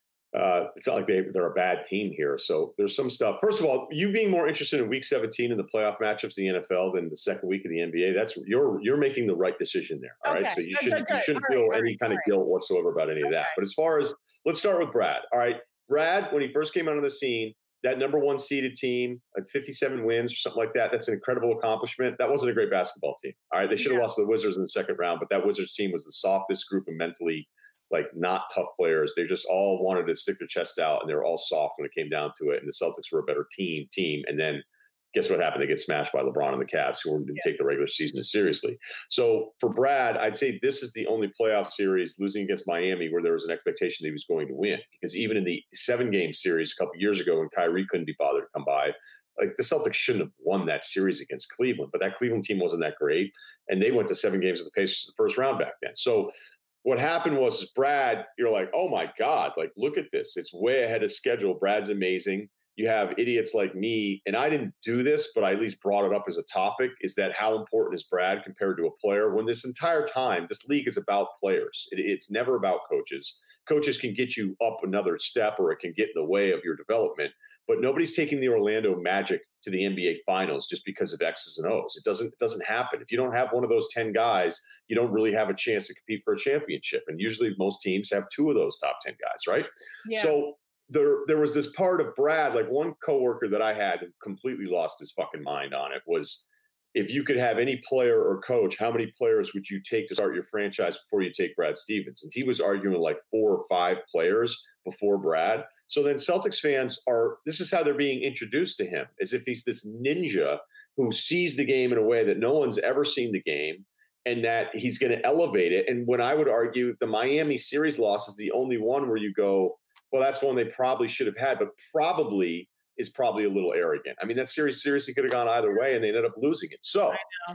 Uh, it's not like they, they're a bad team here. So there's some stuff. First of all, you being more interested in week seventeen in the playoff matchups in the N F L than the second week of the N B A, that's you're you're making the right decision there. All okay. right. So you good, shouldn't good, you shouldn't feel right, any right, kind right. of guilt whatsoever about any okay. of that. But as far as let's start with Brad. All right. Brad, when he first came onto the scene, that number one seeded team, like fifty-seven wins or something like that. That's an incredible accomplishment. That wasn't a great basketball team. All right. They should have yeah. lost to the Wizards in the second round, but that Wizards team was the softest group of mentally like not tough players. They just all wanted to stick their chest out and they were all soft when it came down to it. And the Celtics were a better team team. And then guess what happened? They get smashed by LeBron and the Cavs, who didn't yeah. take the regular season seriously. So for Brad, I'd say this is the only playoff series losing against Miami where there was an expectation that he was going to win. Because even in the seven game series a couple years ago when Kyrie couldn't be bothered to come by, like the Celtics shouldn't have won that series against Cleveland, but that Cleveland team wasn't that great. And they went to seven games with the Pacers in the first round back then. So what happened was Brad, you're like, oh my God, like, look at this. It's way ahead of schedule. Brad's amazing. You have idiots like me, and I didn't do this, but I at least brought it up as a topic, is that how important is Brad compared to a player when this entire time, this league is about players. It, it's never about coaches. Coaches can get you up another step or it can get in the way of your development, but nobody's taking the Orlando Magic to the N B A Finals just because of X's and O's. It doesn't, it doesn't happen. If you don't have one of those ten guys, you don't really have a chance to compete for a championship. And usually most teams have two of those top ten guys, right? Yeah. So there, there was this part of Brad, like one coworker that I had who completely lost his fucking mind on it was, if you could have any player or coach, how many players would you take to start your franchise before you take Brad Stevens? And he was arguing like four or five players before Brad. So then Celtics fans are, this is how they're being introduced to him, as if he's this ninja who sees the game in a way that no one's ever seen the game and that he's going to elevate it. And when I would argue the Miami series loss is the only one where you go, well, that's one they probably should have had, but probably is probably a little arrogant. I mean, that series seriously could have gone either way and they ended up losing it. So,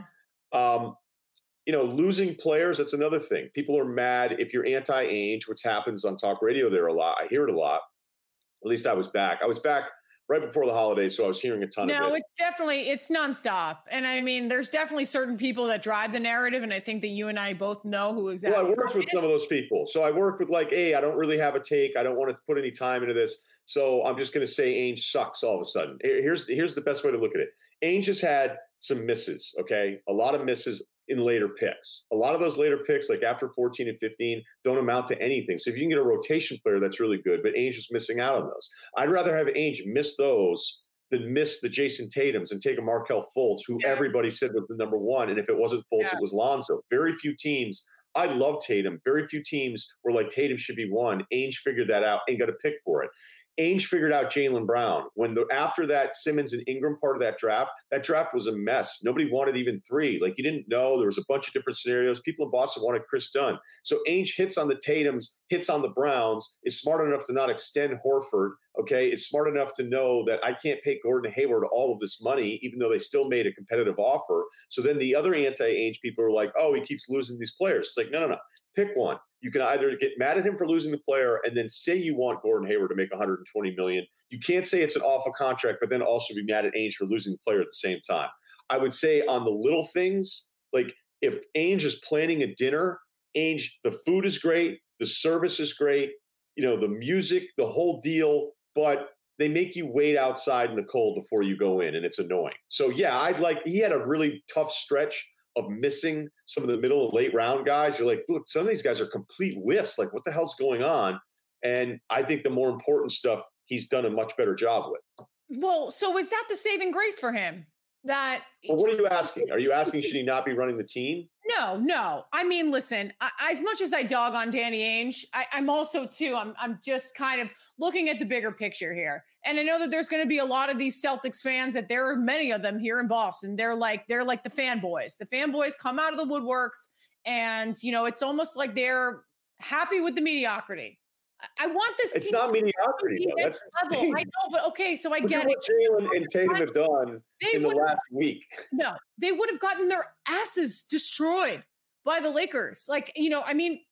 um, you know, losing players, that's another thing. People are mad if you're anti-Ainge, which happens on talk radio there a lot. I hear it a lot. At least I was back. I was back right before the holidays, so I was hearing a ton no, of it. No, it's definitely, it's nonstop. And I mean, there's definitely certain people that drive the narrative, and I think that you and I both know who exactly. Well, I worked with some of those people. So I worked with like, hey, I don't really have a take. I don't want to put any time into this. So I'm just going to say Ainge sucks all of a sudden. Here's, here's the best way to look at it. Ainge has had some misses, okay? A lot of misses in later picks. A lot of those later picks, like after fourteen and fifteen, don't amount to anything. So if you can get a rotation player, that's really good, but Ainge is missing out on those. I'd rather have Ainge miss those than miss the Jason Tatums and take a Markelle Fultz, who yeah. everybody said was the number one. And if it wasn't Fultz, yeah. it was Lonzo. Very few teams, I love Tatum. Very few teams were like, Tatum should be one. Ainge figured that out and got a pick for it. Ainge figured out Jaylen Brown. When the after that Simmons and Ingram part of that draft, that draft was a mess. Nobody wanted even three. Like, you didn't know. There was a bunch of different scenarios. People in Boston wanted Chris Dunn. So Ainge hits on the Tatums, hits on the Browns, is smart enough to not extend Horford, okay? Is smart enough to know that I can't pay Gordon Hayward all of this money, even though they still made a competitive offer. So then the other anti-Ainge people are like, oh, he keeps losing these players. It's like, no, no, no. Pick one. You can either get mad at him for losing the player and then say you want Gordon Hayward to make one hundred twenty million dollars. You can't say it's an awful contract, but then also be mad at Ainge for losing the player at the same time. I would say on the little things, like if Ainge is planning a dinner, Ainge, the food is great, the service is great, you know, the music, the whole deal, but they make you wait outside in the cold before you go in, and it's annoying. So yeah, I'd like, he had a really tough stretch of missing some of the middle and late round guys. You're like, look, some of these guys are complete whiffs. Like, what the hell's going on? And I think the more important stuff, he's done a much better job with. Well, so is that the saving grace for him? That well, what are you asking? Are you asking, should he not be running the team? No, no. I mean, listen, I, as much as I dog on Danny Ainge, I, I'm also too, I'm, I'm just kind of looking at the bigger picture here. And I know that there's going to be a lot of these Celtics fans, that there are many of them here in Boston. They're like, they're like the fanboys. The fanboys come out of the woodworks, and, you know, it's almost like they're happy with the mediocrity. I want this. It's not mediocrity, though. That's level. I know, but okay, so I Look get at what it. Jaylen and Tatum have done in the last week. No, they would have gotten their asses destroyed by the Lakers. Like, you know, I mean,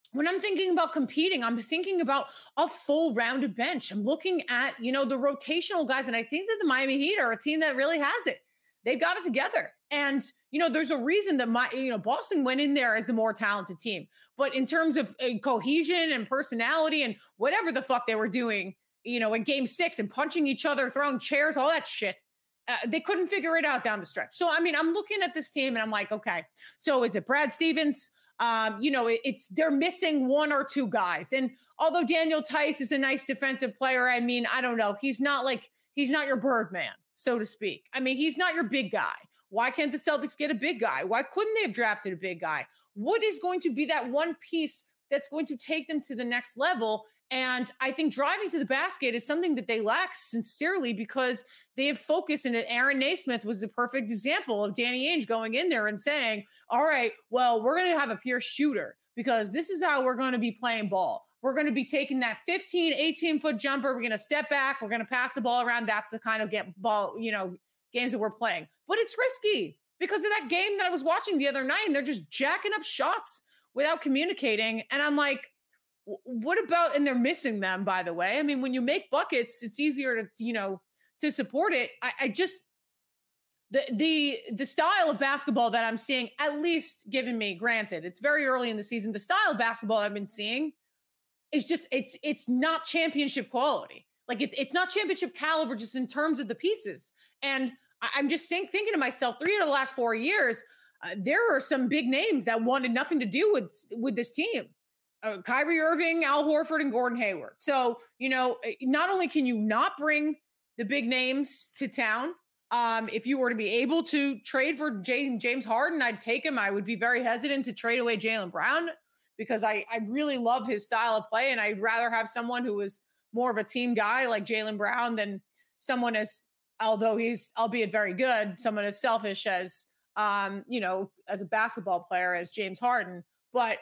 when I'm thinking about competing, I'm thinking about a full rounded bench. I'm looking at, you know, the rotational guys. And I think that the Miami Heat are a team that really has it. They've got it together. And, you know, there's a reason that my, you know, Boston went in there as the more talented team. But in terms of uh, cohesion and personality and whatever the fuck they were doing, you know, in game six and punching each other, throwing chairs, all that shit, uh, they couldn't figure it out down the stretch. So, I mean, I'm looking at this team and I'm like, okay, so is it Brad Stevens? Um, you know, it, it's they're missing one or two guys. And although Daniel Tice is a nice defensive player, I mean, I don't know. He's not like, he's not your Birdman, so to speak. I mean, he's not your big guy. Why can't the Celtics get a big guy? Why couldn't they have drafted a big guy? What is going to be that one piece that's going to take them to the next level? And I think driving to the basket is something that they lack sincerely because they have focus. And Aaron Naismith was the perfect example of Danny Ainge going in there and saying, all right, well, we're going to have a pure shooter because this is how we're going to be playing ball. We're going to be taking that fifteen, eighteen foot jumper. We're going to step back. We're going to pass the ball around. That's the kind of get ball, you know, games that we're playing. But it's risky because of that game that I was watching the other night and they're just jacking up shots without communicating. And I'm like, what about, and they're missing them, by the way. I mean, when you make buckets, it's easier to, you know, to support it. I, I just, the, the, the style of basketball that I'm seeing, at least given me, granted, it's very early in the season. The style of basketball I've been seeing is just, it's, it's not championship quality. Like it, it's not championship caliber, just in terms of the pieces. And I, I'm just think, thinking to myself, three out of the last four years, uh, there are some big names that wanted nothing to do with, with this team. Uh, Kyrie Irving, Al Horford, and Gordon Hayward. So, you know, not only can you not bring the big names to town, um, if you were to be able to trade for James, James Harden, I'd take him. I would be very hesitant to trade away Jaylen Brown because I, I really love his style of play. And I'd rather have someone who is more of a team guy like Jaylen Brown than someone as, although he's, albeit very good, someone as selfish as, um, you know, as a basketball player as James Harden. But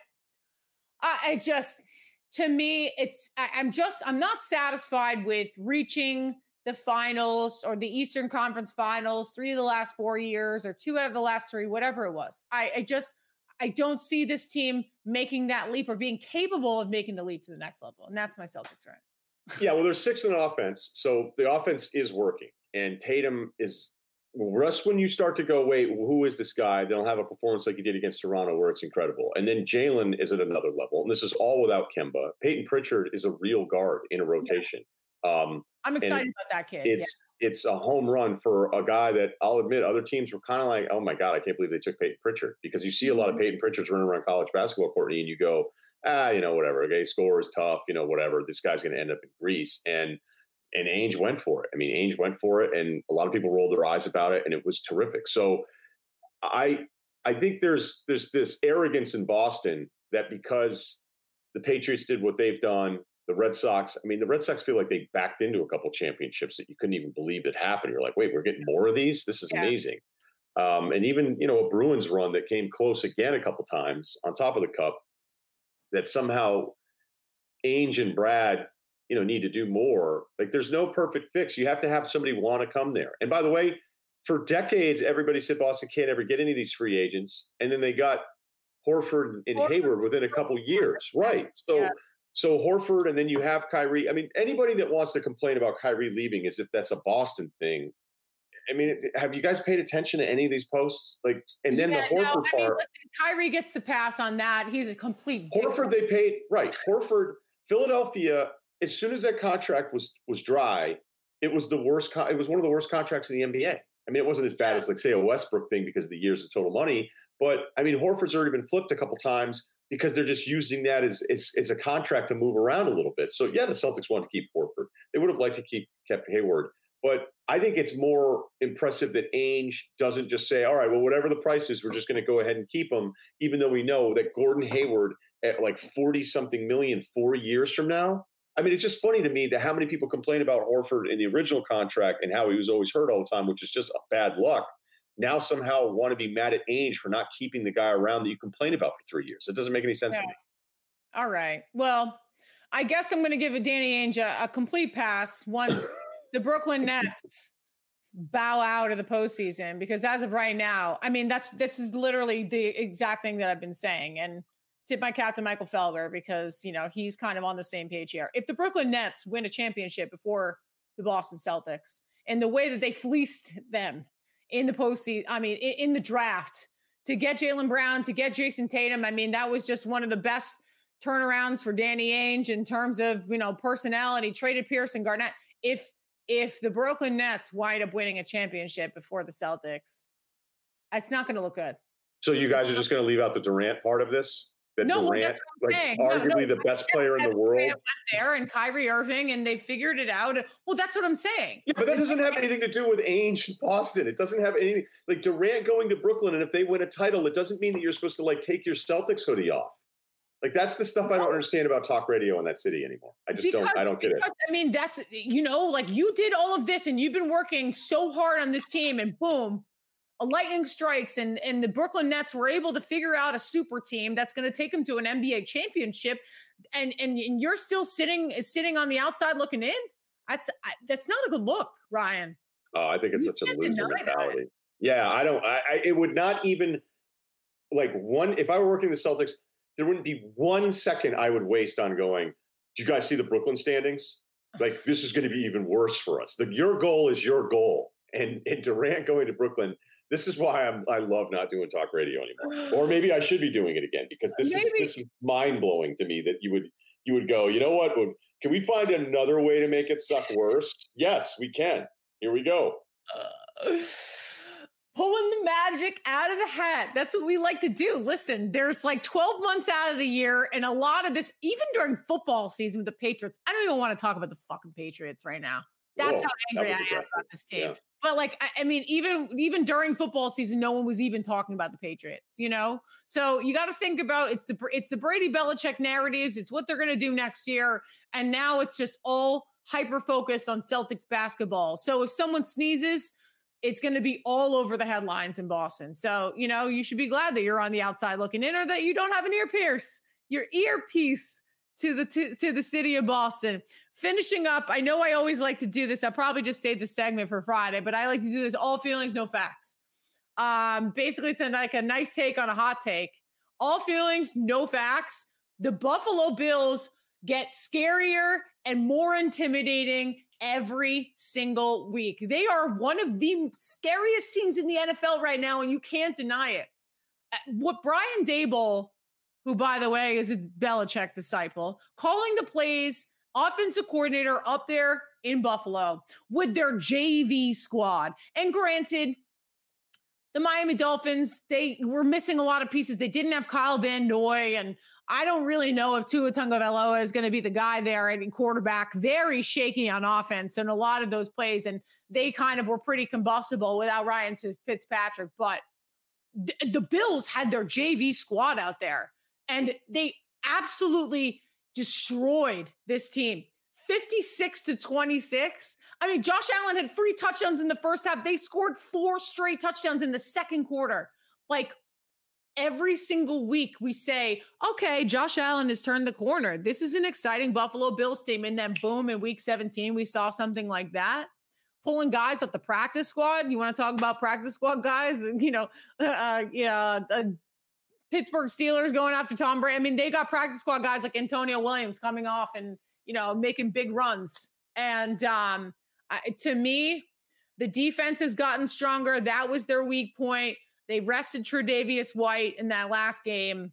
I just, to me, it's, I, I'm just, I'm not satisfied with reaching the finals or the Eastern Conference Finals three of the last four years or two out of the last three, whatever it was. I, I just, I don't see this team making that leap or being capable of making the leap to the next level. And that's my Celtics right. Yeah, well, there's six in offense. So the offense is working. And Tatum is, just when you start to go, wait, who is this guy? They'll have a performance like he did against Toronto where it's incredible. And then Jaylen is at another level. And this is all without Kemba. Peyton Pritchard is a real guard in a rotation. Yeah. Um, I'm excited about that kid. It's yeah. it's a home run for a guy that I'll admit other teams were kind of like, oh my God, I can't believe they took Peyton Pritchard, because you see a lot of Peyton Pritchards running around college basketball, Courtney, and you go, ah, you know, whatever. Okay, score is tough, you know, whatever. This guy's going to end up in Greece. And And Ainge went for it. I mean, Ainge went for it, and a lot of people rolled their eyes about it, and it was terrific. So I I think there's there's this arrogance in Boston that because the Patriots did what they've done, the Red Sox, I mean, the Red Sox feel like they backed into a couple championships that you couldn't even believe that happened. You're like, wait, we're getting more of these? This is yeah. amazing. Um, and even, you know, a Bruins run that came close again a couple times on top of the cup, that somehow Ainge and Brad, you know, need to do more. Like, there's no perfect fix. You have to have somebody want to come there. And by the way, for decades, everybody said Boston can't ever get any of these free agents. And then they got Horford and Horford. Hayward within a couple years. Right. So, yeah. so Horford, and then you have Kyrie. I mean, anybody that wants to complain about Kyrie leaving as if that's a Boston thing. I mean, have you guys paid attention to any of these posts? Like, and then yeah, the Horford no, I mean, part. Listen, Kyrie gets the pass on that. He's a complete Horford. They paid right. Horford, Philadelphia. As soon as that contract was was dry, it was the worst. Con- it was one of the worst contracts in the N B A. I mean, it wasn't as bad yeah. as, like, say, a Westbrook thing because of the years of total money. But I mean, Horford's already been flipped a couple times because they're just using that as, as as a contract to move around a little bit. So yeah, the Celtics wanted to keep Horford. They would have liked to keep kept Hayward. But I think it's more impressive that Ainge doesn't just say, all right, well, whatever the price is, we're just going to go ahead and keep him, even though we know that Gordon Hayward at like forty something million four years from now. I mean, it's just funny to me that how many people complain about Horford in the original contract and how he was always hurt all the time, which is just a bad luck. Now somehow want to be mad at Ainge for not keeping the guy around that you complain about for three years. It doesn't make any sense yeah. to me. All right. Well, I guess I'm going to give a Danny Ainge a, a complete pass once the Brooklyn Nets bow out of the postseason, because as of right now, I mean, that's, this is literally the exact thing that I've been saying. And, tip my cap to Michael Felger because, you know, he's kind of on the same page here. If the Brooklyn Nets win a championship before the Boston Celtics and the way that they fleeced them in the postseason, I mean, in, in the draft to get Jaylen Brown, to get Jason Tatum, I mean, that was just one of the best turnarounds for Danny Ainge in terms of, you know, personality, traded Pierce and Garnett. If, if the Brooklyn Nets wind up winning a championship before the Celtics, it's not going to look good. So you guys are just going to leave out the Durant part of this? That no, Durant, well, like no, arguably no, the best player in the world, went there, and Kyrie Irving, and they figured it out. Well, that's what I'm saying. Yeah, but that doesn't have anything to do with Ainge and Boston. It doesn't have anything like Durant going to Brooklyn, and if they win a title, it doesn't mean that you're supposed to like take your Celtics hoodie off. Like that's the stuff I don't understand about talk radio in that city anymore. I just because, don't. I don't get because, it. I mean, that's you know, like you did all of this, and you've been working so hard on this team, and boom. A lightning strikes and, and the Brooklyn Nets were able to figure out a super team that's going to take them to an N B A championship. And, and, and you're still sitting, sitting on the outside looking in. That's, I, that's not a good look, Ryan. Oh, I think it's you such a loser mentality. That. Yeah. I don't, I, I, it would not even like one, if I were working the Celtics, there wouldn't be one second I would waste on going, do you guys see the Brooklyn standings? Like, this is going to be even worse for us. The, your goal is your goal. And, and Durant going to Brooklyn, this is why I'm, I love not doing talk radio anymore. Or maybe I should be doing it again because this maybe. is this is mind blowing to me that you would you would go, you know what? Can we find another way to make it suck worse? Yes, we can. Here we go. Uh, pulling the magic out of the hat. That's what we like to do. Listen, there's like twelve months out of the year, and a lot of this, even during football season with the Patriots. I don't even want to talk about the fucking Patriots right now. That's Whoa, how angry I am about this team. Yeah. But like, I, I mean, even even during football season, no one was even talking about the Patriots, you know? So you got to think about it's the it's the Brady Belichick narratives. It's what they're going to do next year. And now it's just all hyper-focused on Celtics basketball. So if someone sneezes, it's going to be all over the headlines in Boston. So, you know, you should be glad that you're on the outside looking in or that you don't have an earpiece, your earpiece to the to, to the city of Boston. Finishing up, I know I always like to do this. I'll probably just save the segment for Friday, but I like to do this all feelings, no facts. Um, basically, it's like a nice take on a hot take. All feelings, no facts. The Buffalo Bills get scarier and more intimidating every single week. They are one of the scariest teams in the N F L right now, and you can't deny it. What Brian Daboll, who, by the way, is a Belichick disciple, calling the plays, offensive coordinator up there in Buffalo with their J V squad. And granted, the Miami Dolphins, they were missing a lot of pieces. They didn't have Kyle Van Noy, and I don't really know if Tua Tagovailoa is going to be the guy there at quarterback. Very shaky on offense and a lot of those plays, and they kind of were pretty combustible without Ryan Fitzpatrick. But th- the Bills had their J V squad out there, and they absolutely destroyed this team. fifty-six to twenty-six. I mean, Josh Allen had three touchdowns in the first half. They scored four straight touchdowns in the second quarter. Like, every single week we say, okay, Josh Allen has turned the corner. This is an exciting Buffalo Bills team. And then boom, in week seventeen, we saw something like that. Pulling guys at the practice squad. You want to talk about practice squad guys? You know, uh, yeah, uh, Pittsburgh Steelers going after Tom Brady. I mean, they got practice squad guys like Antonio Williams coming off and, you know, making big runs. And um, I, to me, the defense has gotten stronger. That was their weak point. They rested Tre'Davious White in that last game.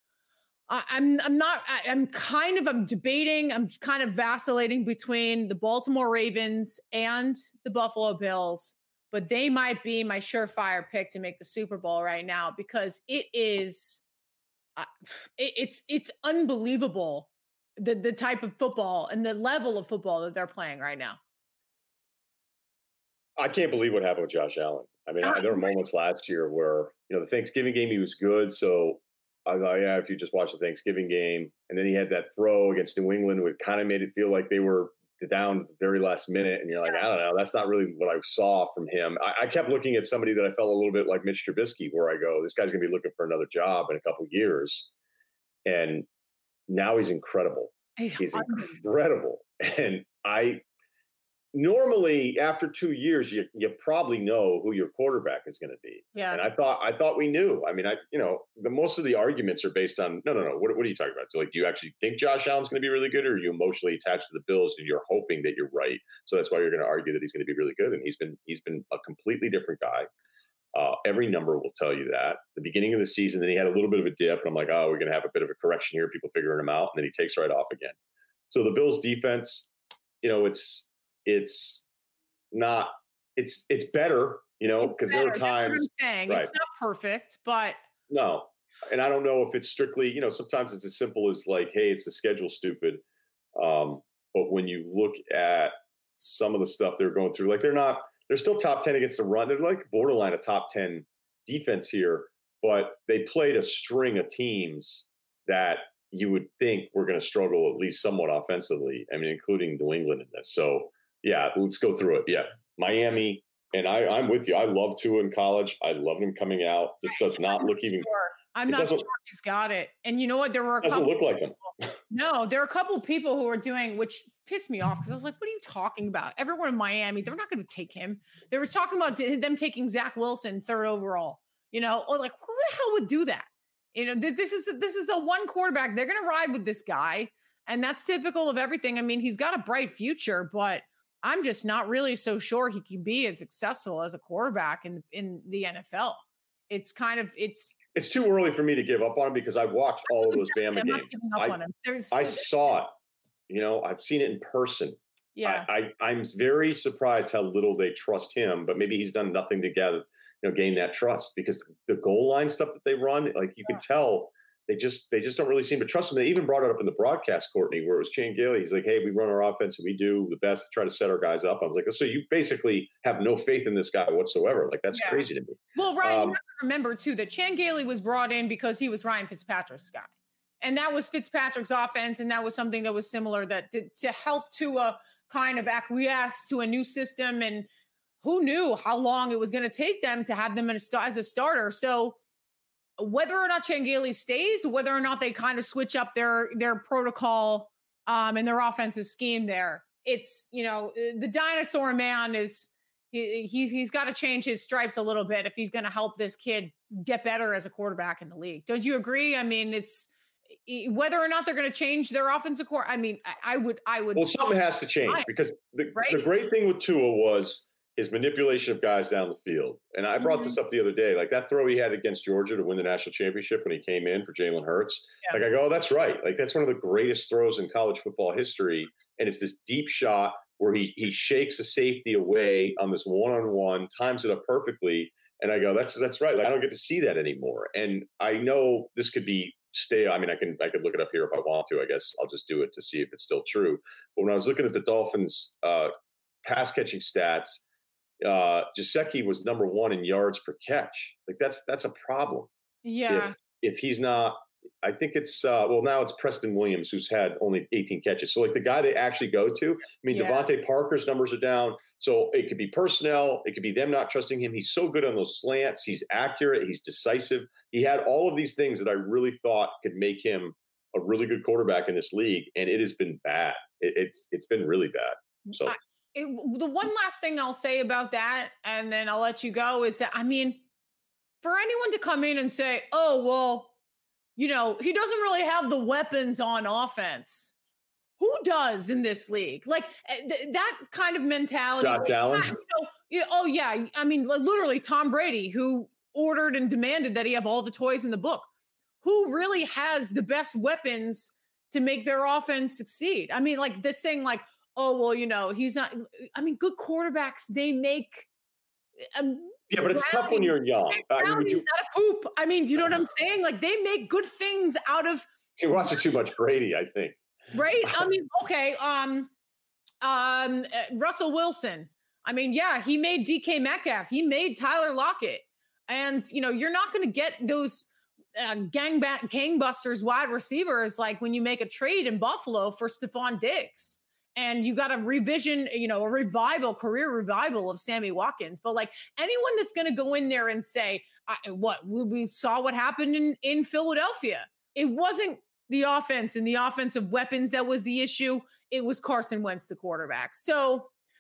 I, I'm I'm not, I, I'm kind of, I'm debating, I'm kind of vacillating between the Baltimore Ravens and the Buffalo Bills. But they might be my surefire pick to make the Super Bowl right now because it is, uh, it, it's it's unbelievable the the type of football and the level of football that they're playing right now. I can't believe what happened with Josh Allen. I mean, I, there were moments last year where you know the Thanksgiving game he was good, so I thought, yeah, if you just watch the Thanksgiving game, and then he had that throw against New England, which kind of made it feel like they were down at the very last minute, and you're like, I don't know, that's not really what I saw from him. I, I kept looking at somebody that I felt a little bit like Mitch Trubisky, where I go, this guy's going to be looking for another job in a couple of years, and now he's incredible. He's incredible, and I, normally after two years, you you probably know who your quarterback is going to be. Yeah. And I thought I thought we knew. I mean, I you know, the most of the arguments are based on no, no, no. What, what are you talking about? So, like, do you actually think Josh Allen's going to be really good, or are you emotionally attached to the Bills and you're hoping that you're right? So that's why you're going to argue that he's going to be really good. And he's been he's been a completely different guy. Uh, every number will tell you that. The beginning of the season, then he had a little bit of a dip, and I'm like, oh, we're going to have a bit of a correction here. People figuring him out, and then he takes right off again. So the Bills' defense, you know, it's it's not it's it's better, you know, because there are times. That's what I'm saying. Right. It's not perfect, but no. And I don't know if it's strictly, you know, sometimes it's as simple as like, hey, it's the schedule, stupid. Um, but when you look at some of the stuff they're going through, like they're not. They're still top ten against the run. They're like borderline a top ten defense here, but they played a string of teams that you would think were going to struggle at least somewhat offensively. I mean, including New England in this. So, yeah, let's go through it. Yeah, Miami, and I, I'm with you. I loved Tua in college. I loved him coming out. This does not look even. Sure. I'm not sure he's got it. And you know what? There were a doesn't couple look like him. No, there are a couple people who are doing, which pissed me off because I was like, what are you talking about? Everyone in Miami, they're not going to take him. They were talking about them taking Zach Wilson third overall, you know, or like, who the hell would do that? You know, this is, this is a one quarterback. They're going to ride with this guy. And that's typical of everything. I mean, he's got a bright future, but I'm just not really so sure he can be as successful as a quarterback in, in the N F L. It's kind of, it's, It's too early for me to give up on him because I've watched all of those Bama I'm not games. giving up I, on him. There's, I saw it. You know, I've seen it in person. yeah. I, I, I'm very surprised how little they trust him, but maybe he's done nothing to gather, you know, gain that trust because the goal line stuff that they run, like you Yeah. can tell, they just they just don't really seem to trust him. They even brought it up in the broadcast, Courtney, where it was Chan Gailey. He's like, hey, we run our offense and we do the best to try to set our guys up. I was like, so you basically have no faith in this guy whatsoever. Like, that's Yeah. crazy to me. Well, Ryan, Um, you have to remember too that Chan Gailey was brought in because he was Ryan Fitzpatrick's guy, and that was Fitzpatrick's offense, and that was something that was similar that to, to help Tua kind of acquiesce to a new system. And who knew how long it was going to take them to have them as, as a starter? So whether or not Chan Gailey stays, whether or not they kind of switch up their their protocol um, and their offensive scheme, there, it's you know the dinosaur man is. He, he's he's got to change his stripes a little bit if he's going to help this kid get better as a quarterback in the league. Don't you agree? I mean, it's whether or not they're going to change their offensive core. I mean, I, I would, I would. Well, something has to change because the, right? the great thing with Tua was his manipulation of guys down the field. And I brought mm-hmm. this up the other day, like that throw he had against Georgia to win the national championship when he came in for Jalen Hurts. Yeah. Like I go, oh, that's right. Like that's one of the greatest throws in college football history. And it's this deep shot where he he shakes a safety away on this one-on-one, times it up perfectly. And I go, that's that's right. Like I don't get to see that anymore. And I know this could be stay. I mean, I can I could look it up here if I want to. I guess I'll just do it to see if it's still true. But when I was looking at the Dolphins uh, pass catching stats, uh, Gesicki was number one in yards per catch. Like that's that's a problem. Yeah. If, if he's not, I think it's uh, well now it's Preston Williams who's had only eighteen catches. So like the guy they actually go to. I mean, yeah. Devontae Parker's numbers are down. So it could be personnel. It could be them not trusting him. He's so good on those slants. He's accurate. He's decisive. He had all of these things that I really thought could make him a really good quarterback in this league, and it has been bad. It, it's it's been really bad. So. I- It, the one last thing I'll say about that, and then I'll let you go, is that, I mean, for anyone to come in and say, oh, well, you know, he doesn't really have the weapons on offense. Who does in this league? Like th- that kind of mentality. Josh Allen. You know, you, oh, yeah. I mean, literally Tom Brady, who ordered and demanded that he have all the toys in the book. Who really has the best weapons to make their offense succeed? I mean, like this thing, like, oh, well, you know, he's not, I mean, good quarterbacks, they make. Um, yeah, but it's tough when you're young. I mean, would you, not a poop. I mean, do you know what I'm saying? Like they make good things out of. You're watching too much Brady, I think. Right? I mean, okay. Um, um, Russell Wilson. I mean, yeah, he made D K Metcalf. He made Tyler Lockett. And, you know, you're not going to get those uh, gang ba- gangbusters wide receivers like when you make a trade in Buffalo for Stephon Diggs. And you got a revision, you know, a revival, career revival of Sammy Watkins. But like anyone that's going to go in there and say, I, what, we saw what happened in, in Philadelphia. It wasn't the offense and the offensive weapons that was the issue. It was Carson Wentz, the quarterback. So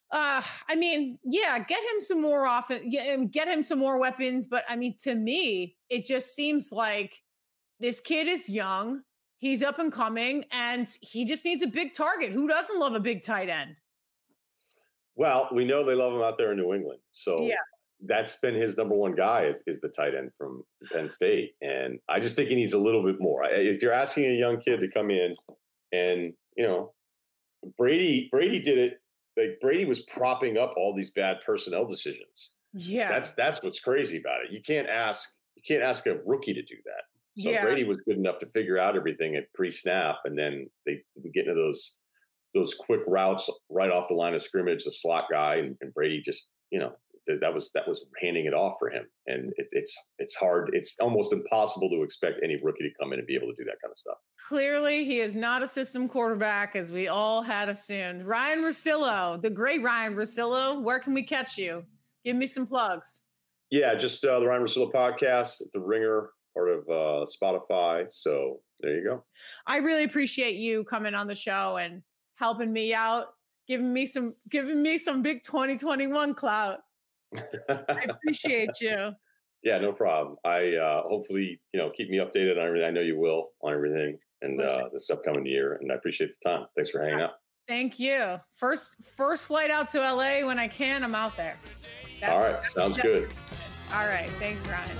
Uh, I mean, yeah, get him some more often, get him some more weapons. But I mean, to me, it just seems like this kid is young. He's up and coming, and he just needs a big target. Who doesn't love a big tight end? Well, we know they love him out there in New England. So yeah. That's been his number one guy is, is the tight end from Penn State. And I just think he needs a little bit more. If you're asking a young kid to come in and, you know, Brady, Brady did it. Like Brady was propping up all these bad personnel decisions. Yeah. That's, that's what's crazy about it. You can't ask, you can't ask a rookie to do that. So yeah. Brady was good enough to figure out everything at pre-snap. And then they would get into those, those quick routes right off the line of scrimmage, the slot guy, and, and Brady just, you know, that was that was handing it off for him. And it's it's it's hard. It's almost impossible to expect any rookie to come in and be able to do that kind of stuff. Clearly, he is not a system quarterback, as we all had assumed. Ryan Russillo, the great Ryan Russillo, where can we catch you? Give me some plugs. Yeah, just uh, the Ryan Russillo podcast, The Ringer, part of uh, Spotify. So there you go. I really appreciate you coming on the show and helping me out, giving me some giving me some big twenty twenty-one clout. I appreciate you. Yeah, no problem. I uh, hopefully, you know, keep me updated on everything. I know you will on everything and uh, this upcoming year. And I appreciate the time. Thanks for hanging out. Thank you. First, first flight out to L A when I can. I'm out there. That's, All right. Sounds good. All right. Thanks, Ryan.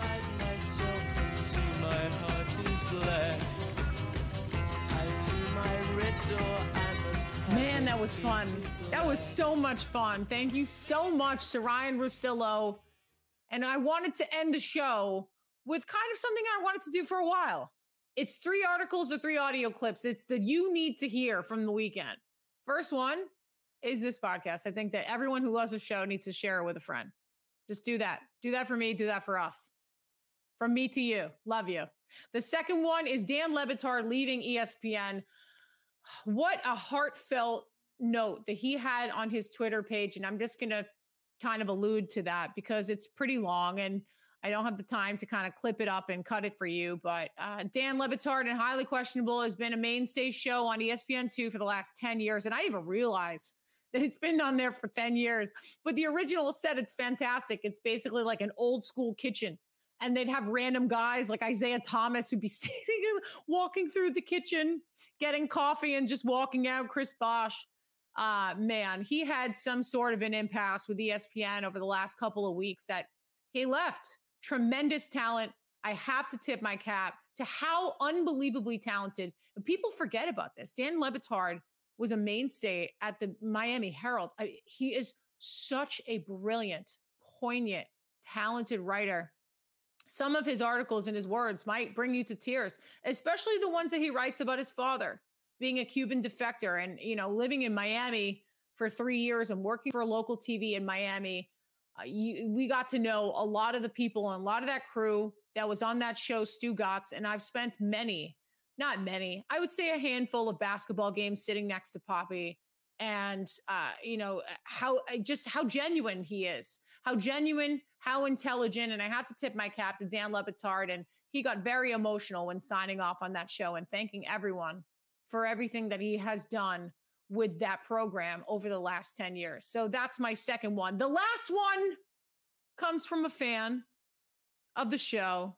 Man, that was fun. That was so much fun. Thank you so much to Ryan Russillo. And I wanted to end the show with kind of something I wanted to do for a while. It's three articles or three audio clips. It's the you need to hear from the weekend. First one is this podcast. I think that everyone who loves the show needs to share it with a friend. Just do that. Do that for me. Do that for us. From me to you. Love you. The second one is Dan Le Batard leaving E S P N. What a heartfelt note that he had on his Twitter page. And I'm just going to kind of allude to that because it's pretty long and I don't have the time to kind of clip it up and cut it for you. But uh, Dan Le Batard and Highly Questionable has been a mainstay show on E S P N two for the last ten years. And I didn't even realize that it's been on there for ten years. But the original set, it's fantastic. It's basically like an old school kitchen. And they'd have random guys like Isaiah Thomas who'd be standing, walking through the kitchen, getting coffee and just walking out. Chris Bosh. Uh, man, he had some sort of an impasse with E S P N over the last couple of weeks that he left. Tremendous talent. I have to tip my cap to how unbelievably talented. And people forget about this. Dan Le Batard was a mainstay at the Miami Herald. I, he is such a brilliant, poignant, talented writer. Some of his articles and his words might bring you to tears, especially the ones that he writes about his father being a Cuban defector and, you know, living in Miami for three years and working for a local T V in Miami. Uh, you, we got to know a lot of the people and a lot of that crew that was on that show, Stugotz. And I've spent many, not many, I would say a handful of basketball games sitting next to Poppy. And, uh, you know, how just how genuine he is, how genuine, how intelligent. And I had to tip my cap to Dan Le Batard. And he got very emotional when signing off on that show and thanking everyone for everything that he has done with that program over the last ten years. So that's my second one. The last one comes from a fan of the show.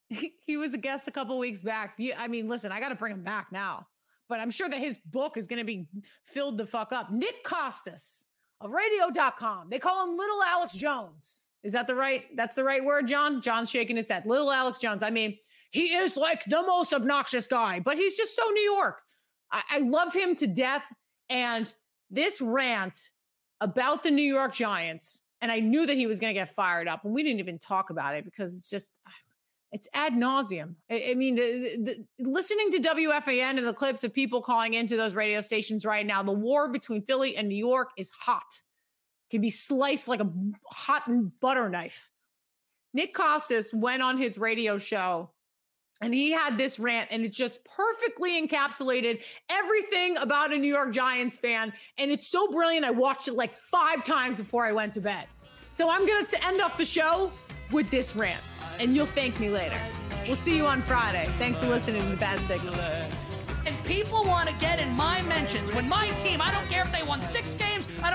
He was a guest a couple of weeks back. I mean, listen, I got to bring him back now, but I'm sure that his book is going to be filled the fuck up. Nick Costas of radio dot com. They call him Little Alex Jones. Is that the right, that's the right word, John? John's shaking his head. Little Alex Jones. I mean, he is like the most obnoxious guy, but he's just so New York. I, I love him to death. And this rant about the New York Giants, and I knew that he was going to get fired up, and we didn't even talk about it because it's just, it's ad nauseum. I, I mean, the, the, listening to W F A N and the clips of people calling into those radio stations right now, the war between Philly and New York is hot. It can be sliced like a hot butter knife. Nick Costas went on his radio show and he had this rant, and it just perfectly encapsulated everything about a New York Giants fan. And it's so brilliant. I watched it like five times before I went to bed. So I'm going to end off the show with this rant, and you'll thank me later. We'll see you on Friday. Thanks for listening to The Bad Signal. And people want to get in my mentions when my team, I don't care if they won six games, I don't care if they won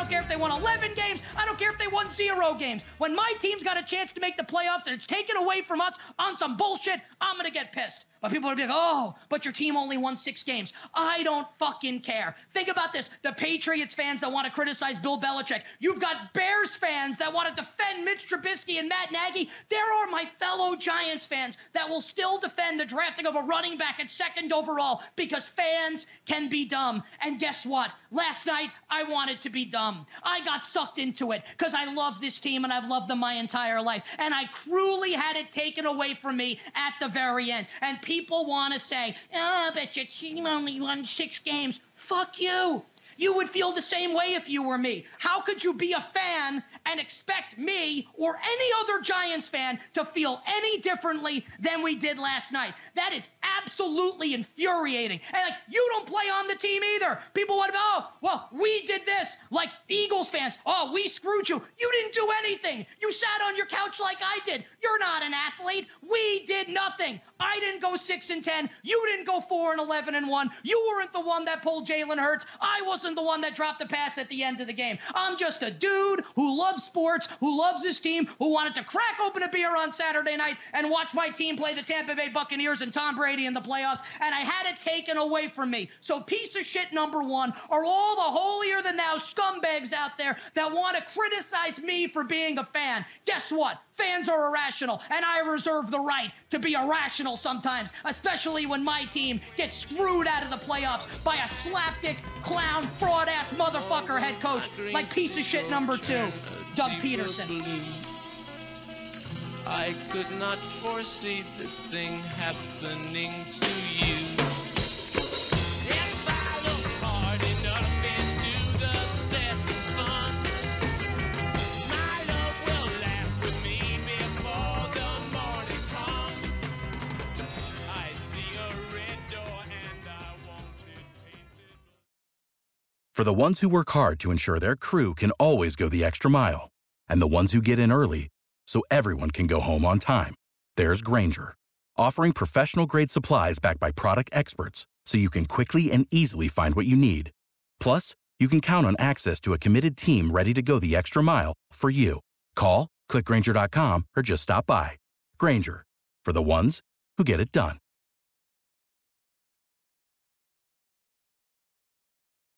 won eleven games. I don't care if they won zero games. When my team's got a chance to make the playoffs and it's taken away from us on some bullshit, I'm going to get pissed. But people are going to be like, oh, but your team only won six games. I don't fucking care. Think about this. The Patriots fans that want to criticize Bill Belichick. You've got Bears fans that want to defend Mitch Trubisky and Matt Nagy. There are my fellow Giants fans that will still defend the drafting of a running back at second overall because fans can be dumb. And guess what? Last night, I wanted to be dumb. I got sucked into it because I love this team and I've loved them my entire life. And I cruelly had it taken away from me at the very end. And people People want to say, oh, but your team only won six games. Fuck you. You would feel the same way if you were me. How could you be a fan and expect me or any other Giants fan to feel any differently than we did last night? That is absolutely infuriating. And like, you don't play on the team either. People want to, oh, well, we did this. Like Eagles fans, oh, we screwed you. You didn't do anything. You sat on your couch like I did. You're not an athlete. We did nothing. I didn't go six and ten. You didn't go four and eleven and one. You weren't the one that pulled Jalen Hurts. I wasn't the one that dropped the pass at the end of the game. I'm just a dude who loves sports, who loves his team, who wanted to crack open a beer on Saturday night and watch my team play the Tampa Bay Buccaneers and Tom Brady in the playoffs, and I had it taken away from me. So piece of shit number one are all the holier-than-thou scumbags out there that want to criticize me for being a fan. Guess what? Fans are irrational, and I reserve the right to be irrational sometimes, especially when my team gets screwed out of the playoffs by a slapdick, clown, fraud-ass motherfucker head coach like piece of shit number two, Doug Peterson. I could not foresee this thing happening to you. If I look hard enough into the setting sun, my love will laugh with me before the morning comes. I see a red door and I want it painted. For the ones who work hard to ensure their crew can always go the extra mile, and the ones who get in early so everyone can go home on time, there's Grainger, offering professional-grade supplies backed by product experts so you can quickly and easily find what you need. Plus, you can count on access to a committed team ready to go the extra mile for you. Call, click Grainger dot com, or just stop by. Grainger, for the ones who get it done.